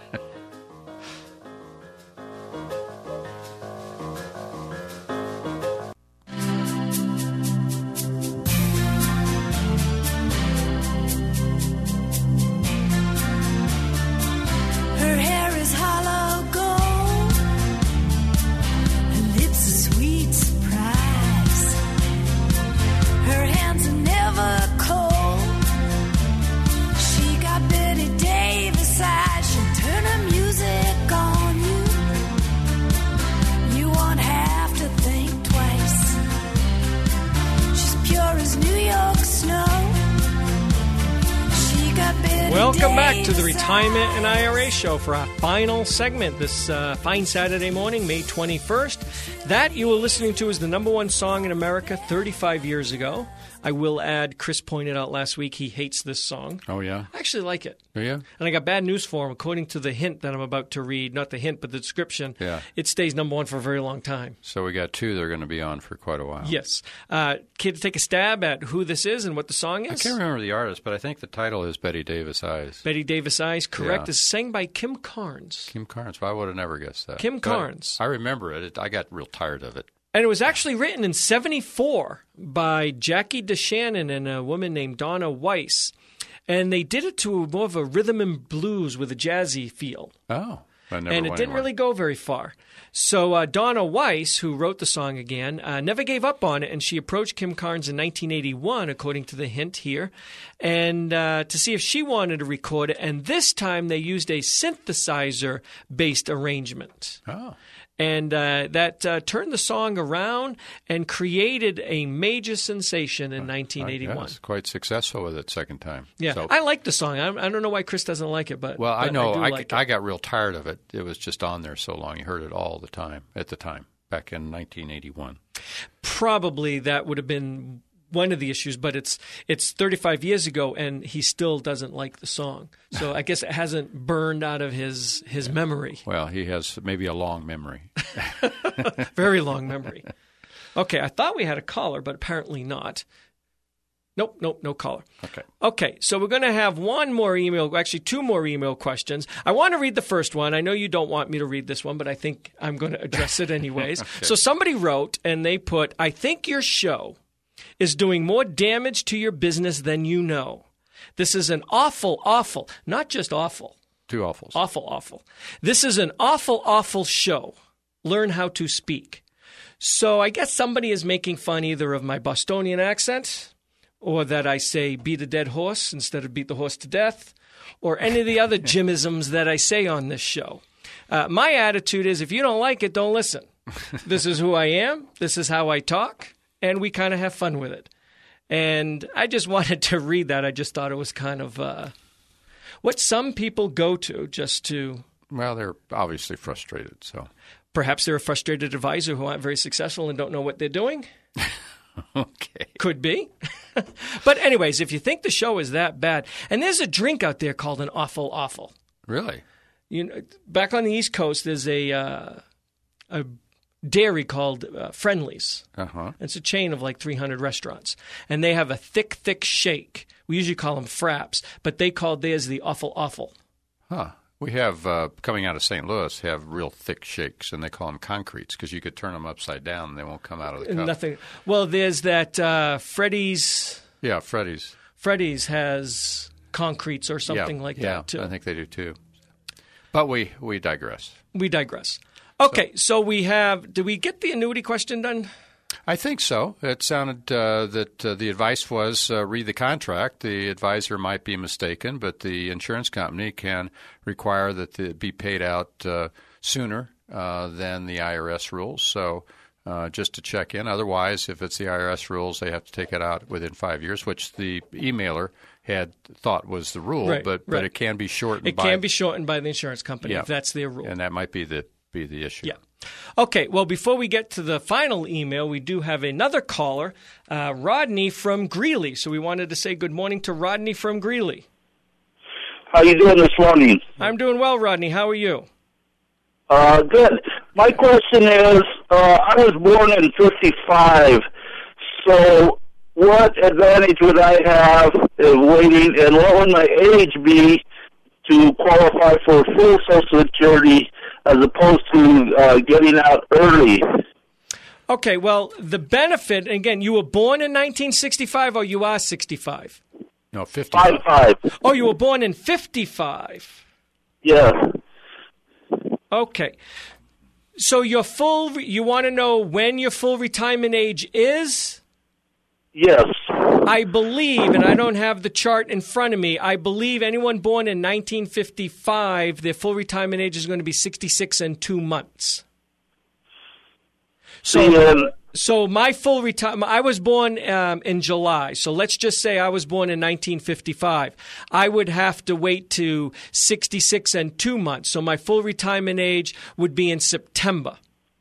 Her hair is hollow gold. Her lips are sweet surprise. Her hands are never cold. She got Betty Davis eyes. She'll turn her music on you. You won't have to think twice. She's pure as New York snow. She got Betty Welcome back to the Davis Retirement and I R A eyes. Show for our final segment this uh, fine Saturday morning, May twenty-first. That you were listening to is the number one song in America thirty-five years ago. I will add, Chris pointed out last week he hates this song. Oh, yeah? I actually like it. Do you? And I got bad news for him. According to the hint that I'm about to read, not the hint, but the description, Yeah. it stays number one for a very long time. So we got two that are going to be on for quite a while. Yes. Uh, kid, take a stab at who this is and what the song is. I can't remember the artist, but I think the title is Betty Davis Eyes. Betty Davis Eyes, correct. Yeah. Is sang by Kim Carnes. Kim Carnes. Well, I would have never guessed that. Kim But Carnes. I remember it. it. I got real tired of it. And it was actually written in seventy-four by Jackie DeShannon and a woman named Donna Weiss. And they did it to more of a rhythm and blues with a jazzy feel. Oh. I never And it went didn't anywhere. really go very far. So uh, Donna Weiss, who wrote the song again, uh, never gave up on it, and she approached Kim Carnes in nineteen eighty-one, according to the hint here, and uh, to see if she wanted to record it. And this time they used a synthesizer-based arrangement. Oh. And uh, that uh, turned the song around and created a major sensation in nineteen eighty-one. I guess. Quite successful with it second time. Yeah, So, I like the song. I, I don't know why Chris doesn't like it, but well, I but know. I, do I, like I it. got real tired of it. It was just on there so long. You heard it all the time at the time, back in nineteen eighty-one. Probably that would have been one of the issues, but it's it's thirty-five years ago, and he still doesn't like the song. So I guess it hasn't burned out of his his memory. Well, he has maybe a long memory. Very long memory. Okay, I thought we had a caller, but apparently not. Nope, nope, no caller. Okay. Okay, so we're going to have one more email, actually two more email questions. I want to read the first one. I know you don't want me to read this one, but I think I'm going to address it anyways. Okay. So somebody wrote, and they put, I think your show is doing more damage to your business than you know. This is an awful, awful, not just awful, Two awfuls. awful, awful. This is an awful, awful show. Learn how to speak. So I guess somebody is making fun either of my Bostonian accent, or that I say beat a dead horse instead of beat the horse to death, or any of the other Jimisms that I say on this show. Uh, my attitude is if you don't like it, don't listen. This is who I am. This is how I talk. And we kind of have fun with it. And I just wanted to read that. I just thought it was kind of uh, what some people go to just to... Well, they're obviously frustrated, so... Perhaps they're a frustrated advisor who aren't very successful and don't know what they're doing. Okay. Could be. But anyways, if you think the show is that bad, and there's a drink out there called an Awful Awful. Really? You know, back on the East Coast, there's a uh, a dairy called uh, Friendly's. Uh-huh. It's a chain of like three hundred restaurants, and they have a thick, thick shake. We usually call them fraps, but they called theirs the Awful Awful. Huh. We have, uh, coming out of Saint Louis, have real thick shakes, and they call them concretes because you could turn them upside down and they won't come out of the cup. Nothing. Well, there's that uh, Freddy's. Yeah, Freddy's. Freddy's has concretes or something yeah, like yeah, that too. I think they do too. But we, we digress. We digress. Okay, so, so we have – did we get the annuity question done? I think so. It sounded uh, that uh, the advice was uh, read the contract. The advisor might be mistaken, but the insurance company can require that it be paid out uh, sooner uh, than the I R S rules. So uh, just to check in. Otherwise, if it's the I R S rules, they have to take it out within five years, which the emailer had thought was the rule. Right, but, right. but it can be shortened. It by, can be shortened by the insurance company yeah, if that's their rule. And that might be the be the issue. Yeah. Okay, well, before we get to the final email, we do have another caller, uh, Rodney from Greeley. So we wanted to say good morning to Rodney from Greeley. How you doing this morning? I'm doing well, Rodney. How are you? Uh, good. My question is, uh, I was born in fifty-five, so what advantage would I have in waiting, and what would my age be to qualify for full Social Security as opposed to uh, getting out early? Okay, well, the benefit, again, you were born in nineteen sixty-five or you are sixty-five? No, fifty-five. Five, five. Oh, you were born in fifty-five. Yes. Okay. So your full, you want to know when your full retirement age is? Yes. I believe, and I don't have the chart in front of me, I believe anyone born in nineteen fifty-five, their full retirement age is going to be sixty-six and two months. So, See, um, so my full retirement, I was born um, in July. So let's just say I was born in nineteen fifty-five. I would have to wait to sixty-six and two months. So my full retirement age would be in September.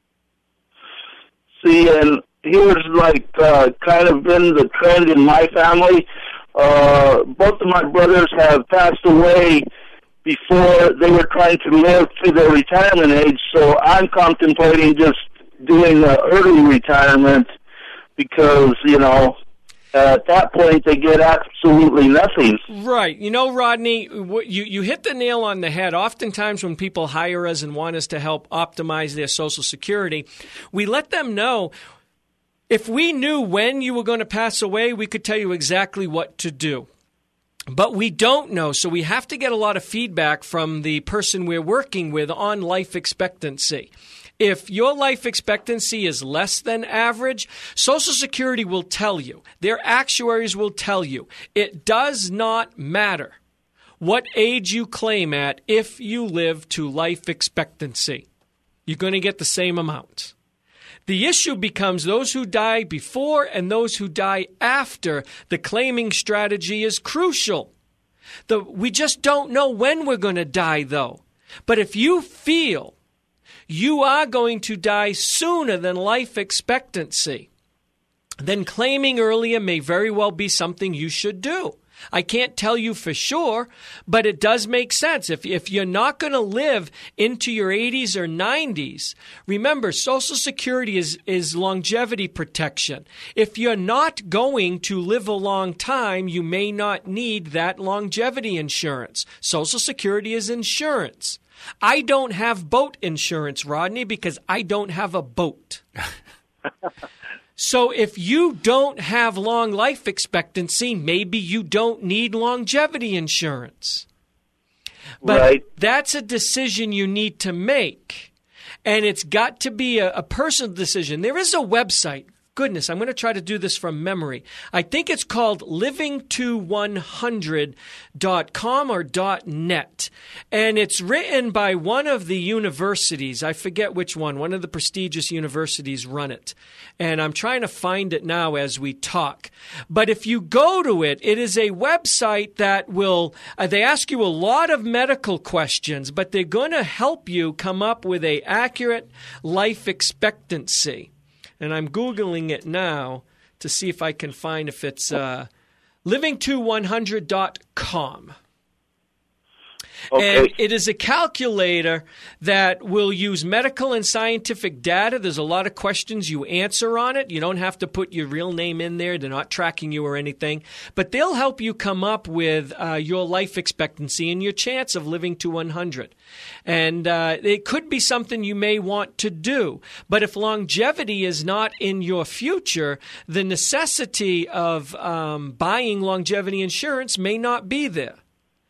See, and here's like uh, kind of been the trend in my family. Uh, both of my brothers have passed away before they were trying to live to their retirement age, so I'm contemplating just doing the early retirement because, you know, at that point they get absolutely nothing. Right. You know, Rodney, you, you hit the nail on the head. Oftentimes when people hire us and want us to help optimize their Social Security, we let them know if we knew when you were going to pass away, we could tell you exactly what to do. But we don't know, so we have to get a lot of feedback from the person we're working with on life expectancy. If your life expectancy is less than average, Social Security will tell you, their actuaries will tell you, it does not matter what age you claim at if you live to life expectancy. You're going to get the same amount. The issue becomes those who die before and those who die after. The claiming strategy is crucial. The, we just don't know when we're going to die, though. But if you feel you are going to die sooner than life expectancy, then claiming earlier may very well be something you should do. I can't tell you for sure, but it does make sense. If, if you're not going to live into your eighties or nineties, remember, Social Security is, is longevity protection. If you're not going to live a long time, you may not need that longevity insurance. Social Security is insurance. I don't have boat insurance, Rodney, because I don't have a boat. So if you don't have long life expectancy, maybe you don't need longevity insurance. But right. That's a decision you need to make. And it's got to be a, a personal decision. There is a website. Goodness, I'm going to try to do this from memory. I think it's called living to one hundred dot com or .net. And it's written by one of the universities. I forget which one. One of the prestigious universities run it. And I'm trying to find it now as we talk. But if you go to it, it is a website that will, uh, they ask you a lot of medical questions, but they're going to help you come up with an accurate life expectancy. And I'm Googling it now to see if I can find if it's uh, living to one hundred dot com. Okay. And it is a calculator that will use medical and scientific data. There's a lot of questions you answer on it. You don't have to put your real name in there. They're not tracking you or anything. But they'll help you come up with uh, your life expectancy and your chance of living to one hundred. And uh, it could be something you may want to do. But if longevity is not in your future, the necessity of um, buying longevity insurance may not be there.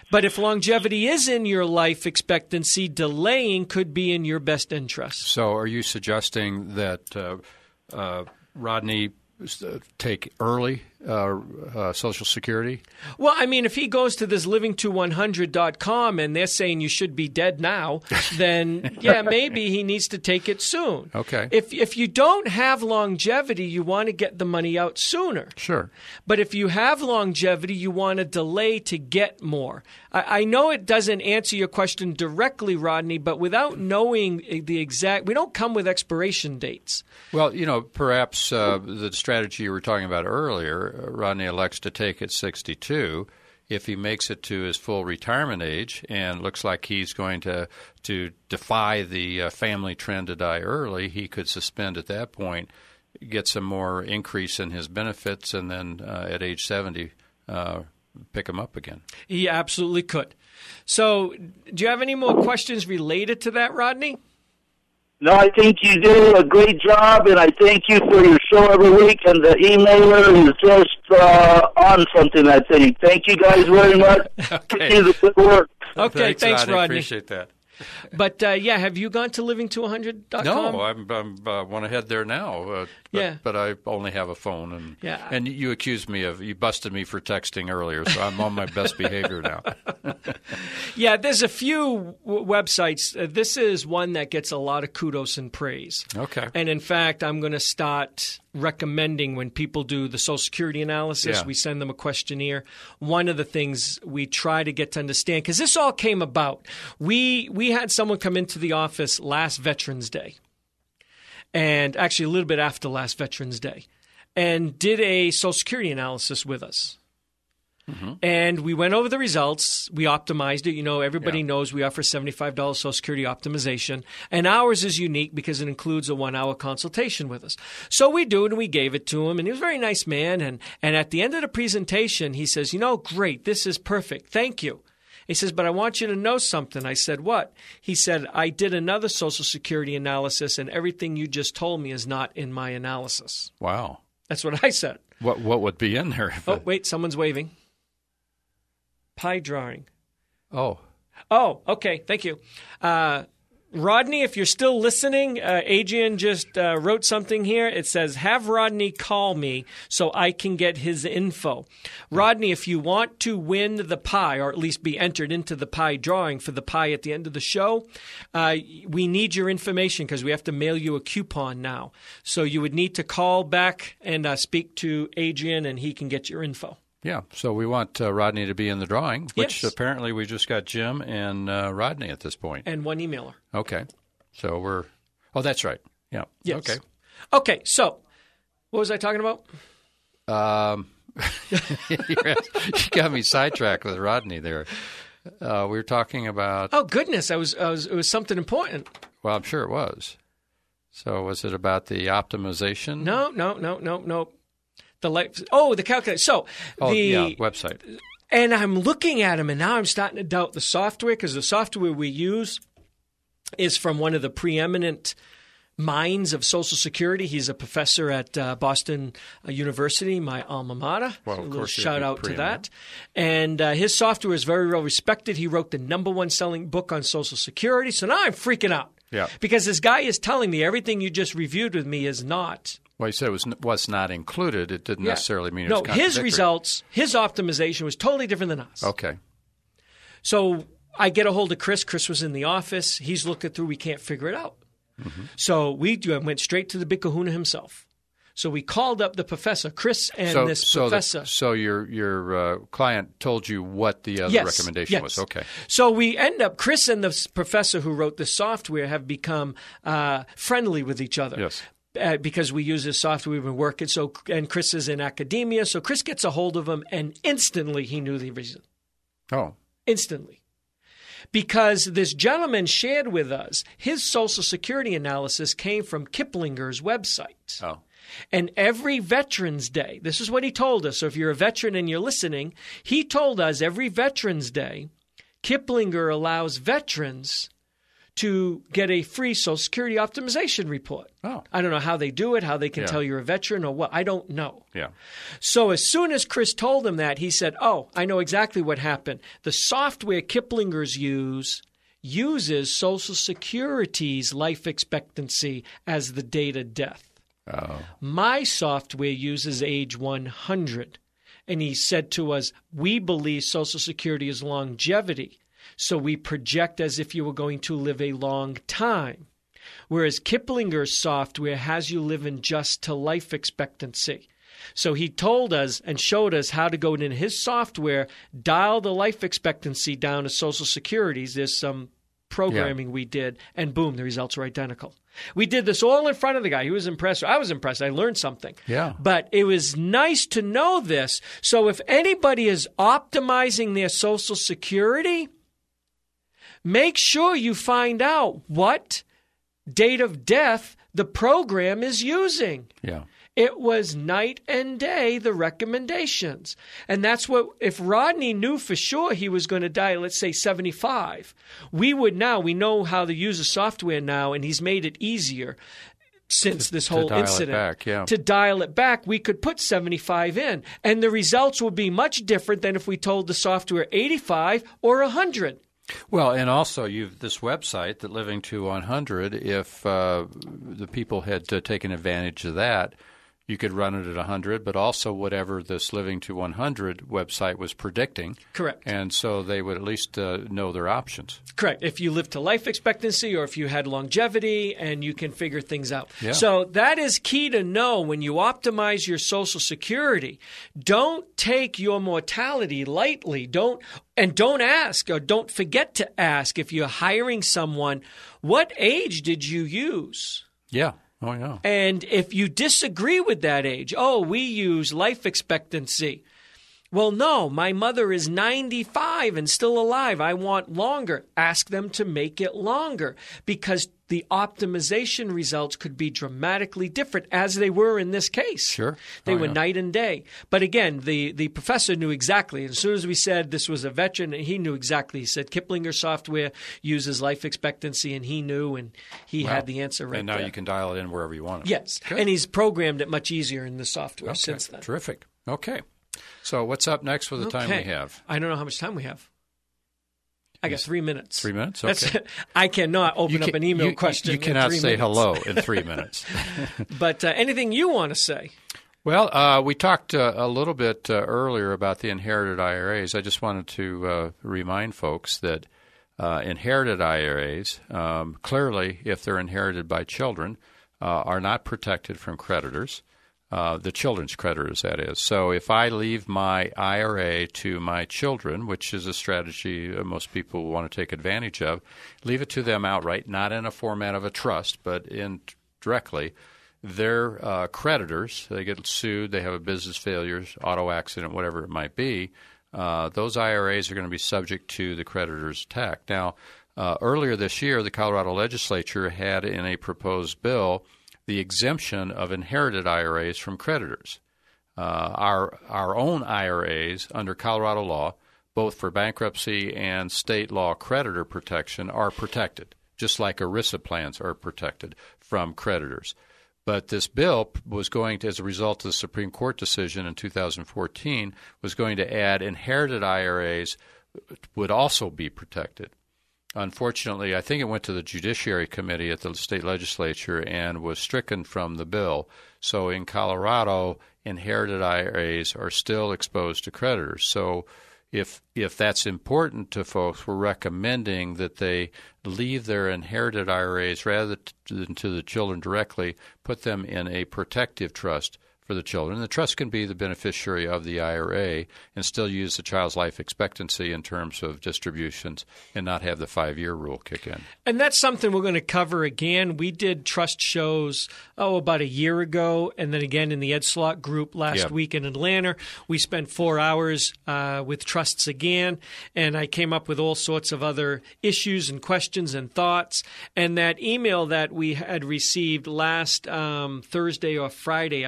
But if longevity is in your life expectancy, delaying could be in your best interest. So are you suggesting that uh, uh, Rodney take early uh, uh, Social Security? Well, I mean, if he goes to this living to one hundred dot com and they're saying you should be dead now, then, yeah, maybe he needs to take it soon. Okay. If if you don't have longevity, you want to get the money out sooner. Sure. But if you have longevity, you want to delay to get more. I, I know it doesn't answer your question directly, Rodney, but without knowing the exact – we don't come with expiration dates. Well, you know, perhaps uh, the strategy you were talking about earlier, uh, Rodney elects to take at sixty-two. If he makes it to his full retirement age and looks like he's going to to defy the uh, family trend to die early, he could suspend at that point, get some more increase in his benefits, and then uh, at age seventy uh, pick him up again. He absolutely could. So do you have any more questions related to that, Rodney? No, I think you do a great job, and I thank you for your show every week, and the emailer is just uh, on something, I think. Thank you guys very much. Okay. Keep the good work. Okay, thanks, thanks, Rodney. Rodney. Appreciate that. But, uh, yeah, have you gone to living to one hundred dot com? No, I'm, I'm uh, want to head there now. Uh, but, Yeah. but I only have a phone, and Yeah. and you accused me of you busted me for texting earlier, so I'm on my best behavior now. Yeah, there's a few w- websites. Uh, this is one that gets a lot of kudos and praise. Okay. And in fact, I'm going to start recommending when people do the Social Security analysis, Yeah. we send them a questionnaire. One of the things we try to get to understand, because this all came about, we we had someone come into the office last Veterans Day, and actually a little bit after last Veterans Day, and did a Social Security analysis with us. Mm-hmm. And we went over the results. We optimized it. You know, everybody Yeah. knows we offer seventy-five dollars Social Security optimization. And ours is unique because it includes a one-hour consultation with us. So we do it, and we gave it to him. And he was a very nice man. And, and at the end of the presentation, he says, you know, great. This is perfect. Thank you. He says, but I want you to know something. I said, what? He said, I did another Social Security analysis, and everything you just told me is not in my analysis. Wow. That's what I said. What what would be in there? if Oh, it- wait, someone's waving. Pie drawing. Oh. Oh, okay. Thank you. Uh, Rodney, if you're still listening, uh, Adrian just uh, wrote something here. It says, have Rodney call me so I can get his info. Rodney, if you want to win the pie, or at least be entered into the pie drawing for the pie at the end of the show, uh, we need your information because we have to mail you a coupon now. So you would need to call back and uh, speak to Adrian, and he can get your info. Yeah, so we want uh, Rodney to be in the drawing, which Yes. apparently we just got Jim and uh, Rodney at this point. And one emailer. Okay, so we're – oh, that's right. Yeah. Yes. Okay. Okay, so what was I talking about? Um, you got me sidetracked with Rodney there. Uh, we were talking about Oh goodness, I was, I was it was something important. – well, I'm sure it was. So was it about the optimization? No, no, no, no, no. The light. Oh, the calculator. So Oh, the yeah, website. and I'm looking at him, and now I'm starting to doubt the software because the software we use is from one of the preeminent minds of Social Security. He's a professor at uh, Boston uh, University, my alma mater. Well, of a little course, shout you'd be out to preeminent. that. And uh, his software is very well respected. He wrote the number one selling book on Social Security. So now I'm freaking out. Yeah. Because this guy is telling me everything you just reviewed with me is not. Well, you said it was, was not included. It didn't Yeah. necessarily mean it No, was his contradictory. results, his optimization was totally different than us. Okay. So I get a hold of Chris. Chris was in the office. He's looking through. We can't figure it out. Mm-hmm. So we do, went straight to the big kahuna himself. So we called up the professor, Chris, and so, this so professor. The, so your your uh, client told you what the other Yes, recommendation yes. was. Okay. So we end up, Chris and the s- professor who wrote the software have become uh, friendly with each other. Yes. Uh, because we use this software, we've been working. So, and Chris is in academia, so Chris gets a hold of him, and instantly he knew the reason. Oh. Instantly. Because this gentleman shared with us his Social Security analysis came from Kiplinger's website. Oh. And every Veterans Day, this is what he told us. So if you're a veteran and you're listening, he told us every Veterans Day, Kiplinger allows veterans to get a free Social Security optimization report. Oh. I don't know how they do it, how they can Yeah. tell you're a veteran or what. I don't know. Yeah. So as soon as Chris told him that, he said, oh, I know exactly what happened. The software Kiplinger's use uses Social Security's life expectancy as the date of death. Oh. My software uses age one hundred. And he said to us, we believe Social Security is longevity. So we project as if you were going to live a long time. Whereas Kiplinger's software has you living just to life expectancy. So he told us and showed us how to go in his software, dial the life expectancy down to Social Security's. There's some programming yeah. we did, and boom, the results are identical. We did this all in front of the guy. He was impressed. I was impressed. I learned something. Yeah. But it was nice to know this. So if anybody is optimizing their Social Security, make sure you find out what date of death the program is using. Yeah. It was night and day, the recommendations. And that's what, if Rodney knew for sure he was going to die, let's say seventy-five, we would now, we know how to use the software now, and he's made it easier since to, this whole to dial incident. It back, yeah. To dial it back, we could put seventy-five in, and the results would be much different than if we told the software eighty-five or one hundred. Well, and also you've this website that Living to one hundred, if uh, the people had uh, taken advantage of that, you could run it at one hundred, but also whatever this Living to one hundred website was predicting. Correct. And so they would at least uh, know their options. Correct. If you live to life expectancy or if you had longevity, and you can figure things out. Yeah. So that is key to know when you optimize your Social Security. Don't take your mortality lightly. Don't and don't ask or don't forget to ask if you're hiring someone, what age did you use? Yeah. Oh, yeah. And if you disagree with that age, oh, we use life expectancy. Well, no, my mother is ninety-five and still alive. I want longer. Ask them to make it longer, because the optimization results could be dramatically different, as they were in this case. Sure. They oh, were yeah. night and day. But again, the, the professor knew exactly. As soon as we said this was a veteran, he knew exactly. He said Kiplinger software uses life expectancy, and he knew, and he well, had the answer right And now there. you can dial it in wherever you want it. Yes. Good. And he's programmed it much easier in the software Okay. since then. Terrific. Okay. So what's up next for the Okay. time we have? I don't know how much time we have. I got three minutes. Three minutes? Okay. That's, I cannot open You up can, an email you, question. You cannot in three say minutes. hello in three minutes. But uh, anything you want to say? Well, uh, we talked uh, a little bit uh, earlier about the inherited I R As. I just wanted to uh, remind folks that uh, inherited I R As, um, clearly, if they're inherited by children, uh, are not protected from creditors. Uh, the children's creditors, that is. So if I leave my I R A to my children, which is a strategy uh, most people want to take advantage of, leave it to them outright, not in a format of a trust, but in directly. Their uh, creditors, they get sued, they have a business failure, auto accident, whatever it might be, uh, those I R As are going to be subject to the creditor's attack. Now, uh, earlier this year, the Colorado legislature had in a proposed bill the exemption of inherited I R As from creditors. Uh, our our own I R As under Colorado law, both for bankruptcy and state law creditor protection, are protected, just like ERISA plans are protected from creditors. But this bill was going to, as a result of the Supreme Court decision in two thousand fourteen, was going to add inherited I R As would also be protected. Unfortunately, I think it went to the Judiciary Committee at the state legislature and was stricken from the bill. So in Colorado, inherited I R As are still exposed to creditors. So if if that's important to folks, we're recommending that they leave their inherited I R As rather than to the children directly, put them in a protective trust for the children. The trust can be the beneficiary of the I R A and still use the child's life expectancy in terms of distributions and not have the five-year rule kick in. And that's something we're going to cover again. We did trust shows, oh, about a year ago, and then again in the Ed Slot group last Yeah. week in Atlanta. We spent four hours uh, with trusts again, and I came up with all sorts of other issues and questions and thoughts. And that email that we had received last um, Thursday or Friday, I forget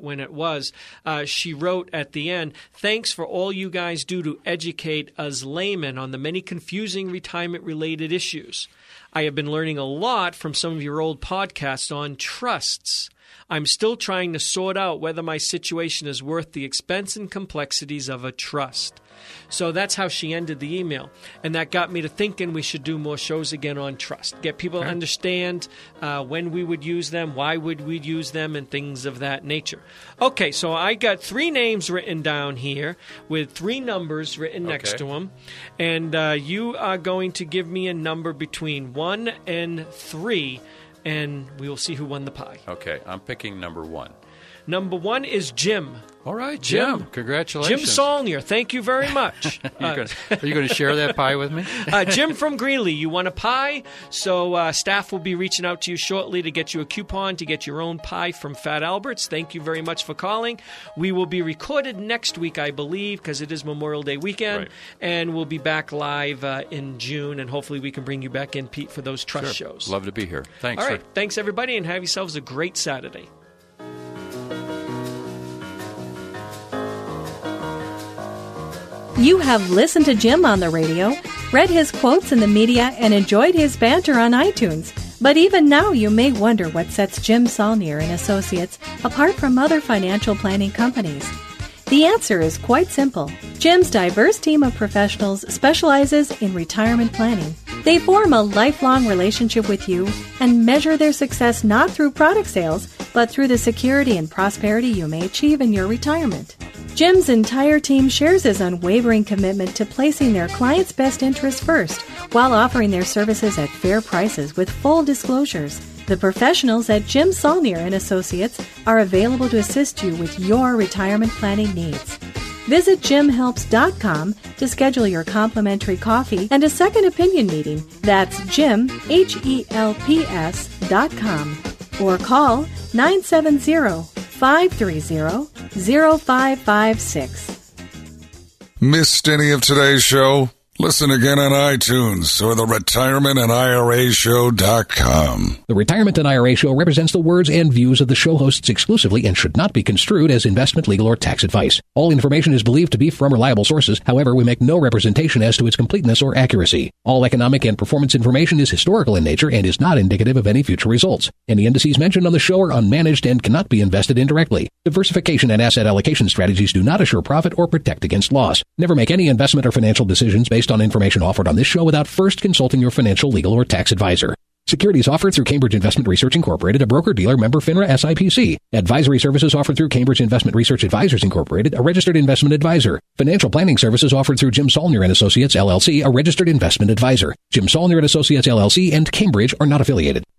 when it was. Uh, she wrote at the end, "Thanks for all you guys do to educate us laymen on the many confusing retirement-related issues. I have been learning a lot from some of your old podcasts on trusts. I'm still trying to sort out whether my situation is worth the expense and complexities of a trust." So that's how she ended the email. And that got me to thinking we should do more shows again on trust. Get people to understand uh, when we would use them, why would we use them, and things of that nature. Okay, so I got three names written down here with three numbers written next Okay. to them. And uh, you are going to give me a number between one and three, and we will see who won the pie. Okay, I'm picking number one. Number one is Jim. All right, Jim. Jim. Congratulations. Jim Saulnier, thank you very much. Are you gonna- are you going to share that pie with me? Uh, Jim from Greeley, you won a pie, so uh, staff will be reaching out to you shortly to get you a coupon to get your own pie from Fat Albert's. Thank you very much for calling. We will be recorded next week, I believe, because it is Memorial Day weekend, Right. and we'll be back live uh, in June, and hopefully we can bring you back in, Pete, for those trust Sure. shows. Love to be here. Thanks. All for- right, thanks, everybody, and have yourselves a great Saturday. You have listened to Jim on the radio, read his quotes in the media, and enjoyed his banter on iTunes. But even now you may wonder what sets Jim Saulnier and Associates apart from other financial planning companies. The answer is quite simple. Jim's diverse team of professionals specializes in retirement planning. They form a lifelong relationship with you and measure their success not through product sales, but through the security and prosperity you may achieve in your retirement. Jim's entire team shares his unwavering commitment to placing their clients' best interests first, while offering their services at fair prices with full disclosures. The professionals at Jim Saulnier and Associates are available to assist you with your retirement planning needs. Visit jim helps dot com to schedule your complimentary coffee and a second opinion meeting. That's Jim, H E L P S dot com. Or call nine seven zero, five three zero, zero five five six. Missed any of today's show? Listen again on iTunes or the retirement and I R A show dot com. The Retirement and I R A Show represents the words and views of the show hosts exclusively and should not be construed as investment, legal, or tax advice. All information is believed to be from reliable sources. However, we make no representation as to its completeness or accuracy. All economic and performance information is historical in nature and is not indicative of any future results. Any indices mentioned on the show are unmanaged and cannot be invested indirectly. Diversification and asset allocation strategies do not assure profit or protect against loss. Never make any investment or financial decisions based on information offered on this show without first consulting your financial, legal, or tax advisor. Securities offered through Cambridge Investment Research Incorporated, a broker-dealer member FINRA S I P C. Advisory services offered through Cambridge Investment Research Advisors Incorporated, a registered investment advisor. Financial planning services offered through Jim Saulnier and Associates, L L C, a registered investment advisor. Jim Saulnier and Associates, L L C, and Cambridge are not affiliated.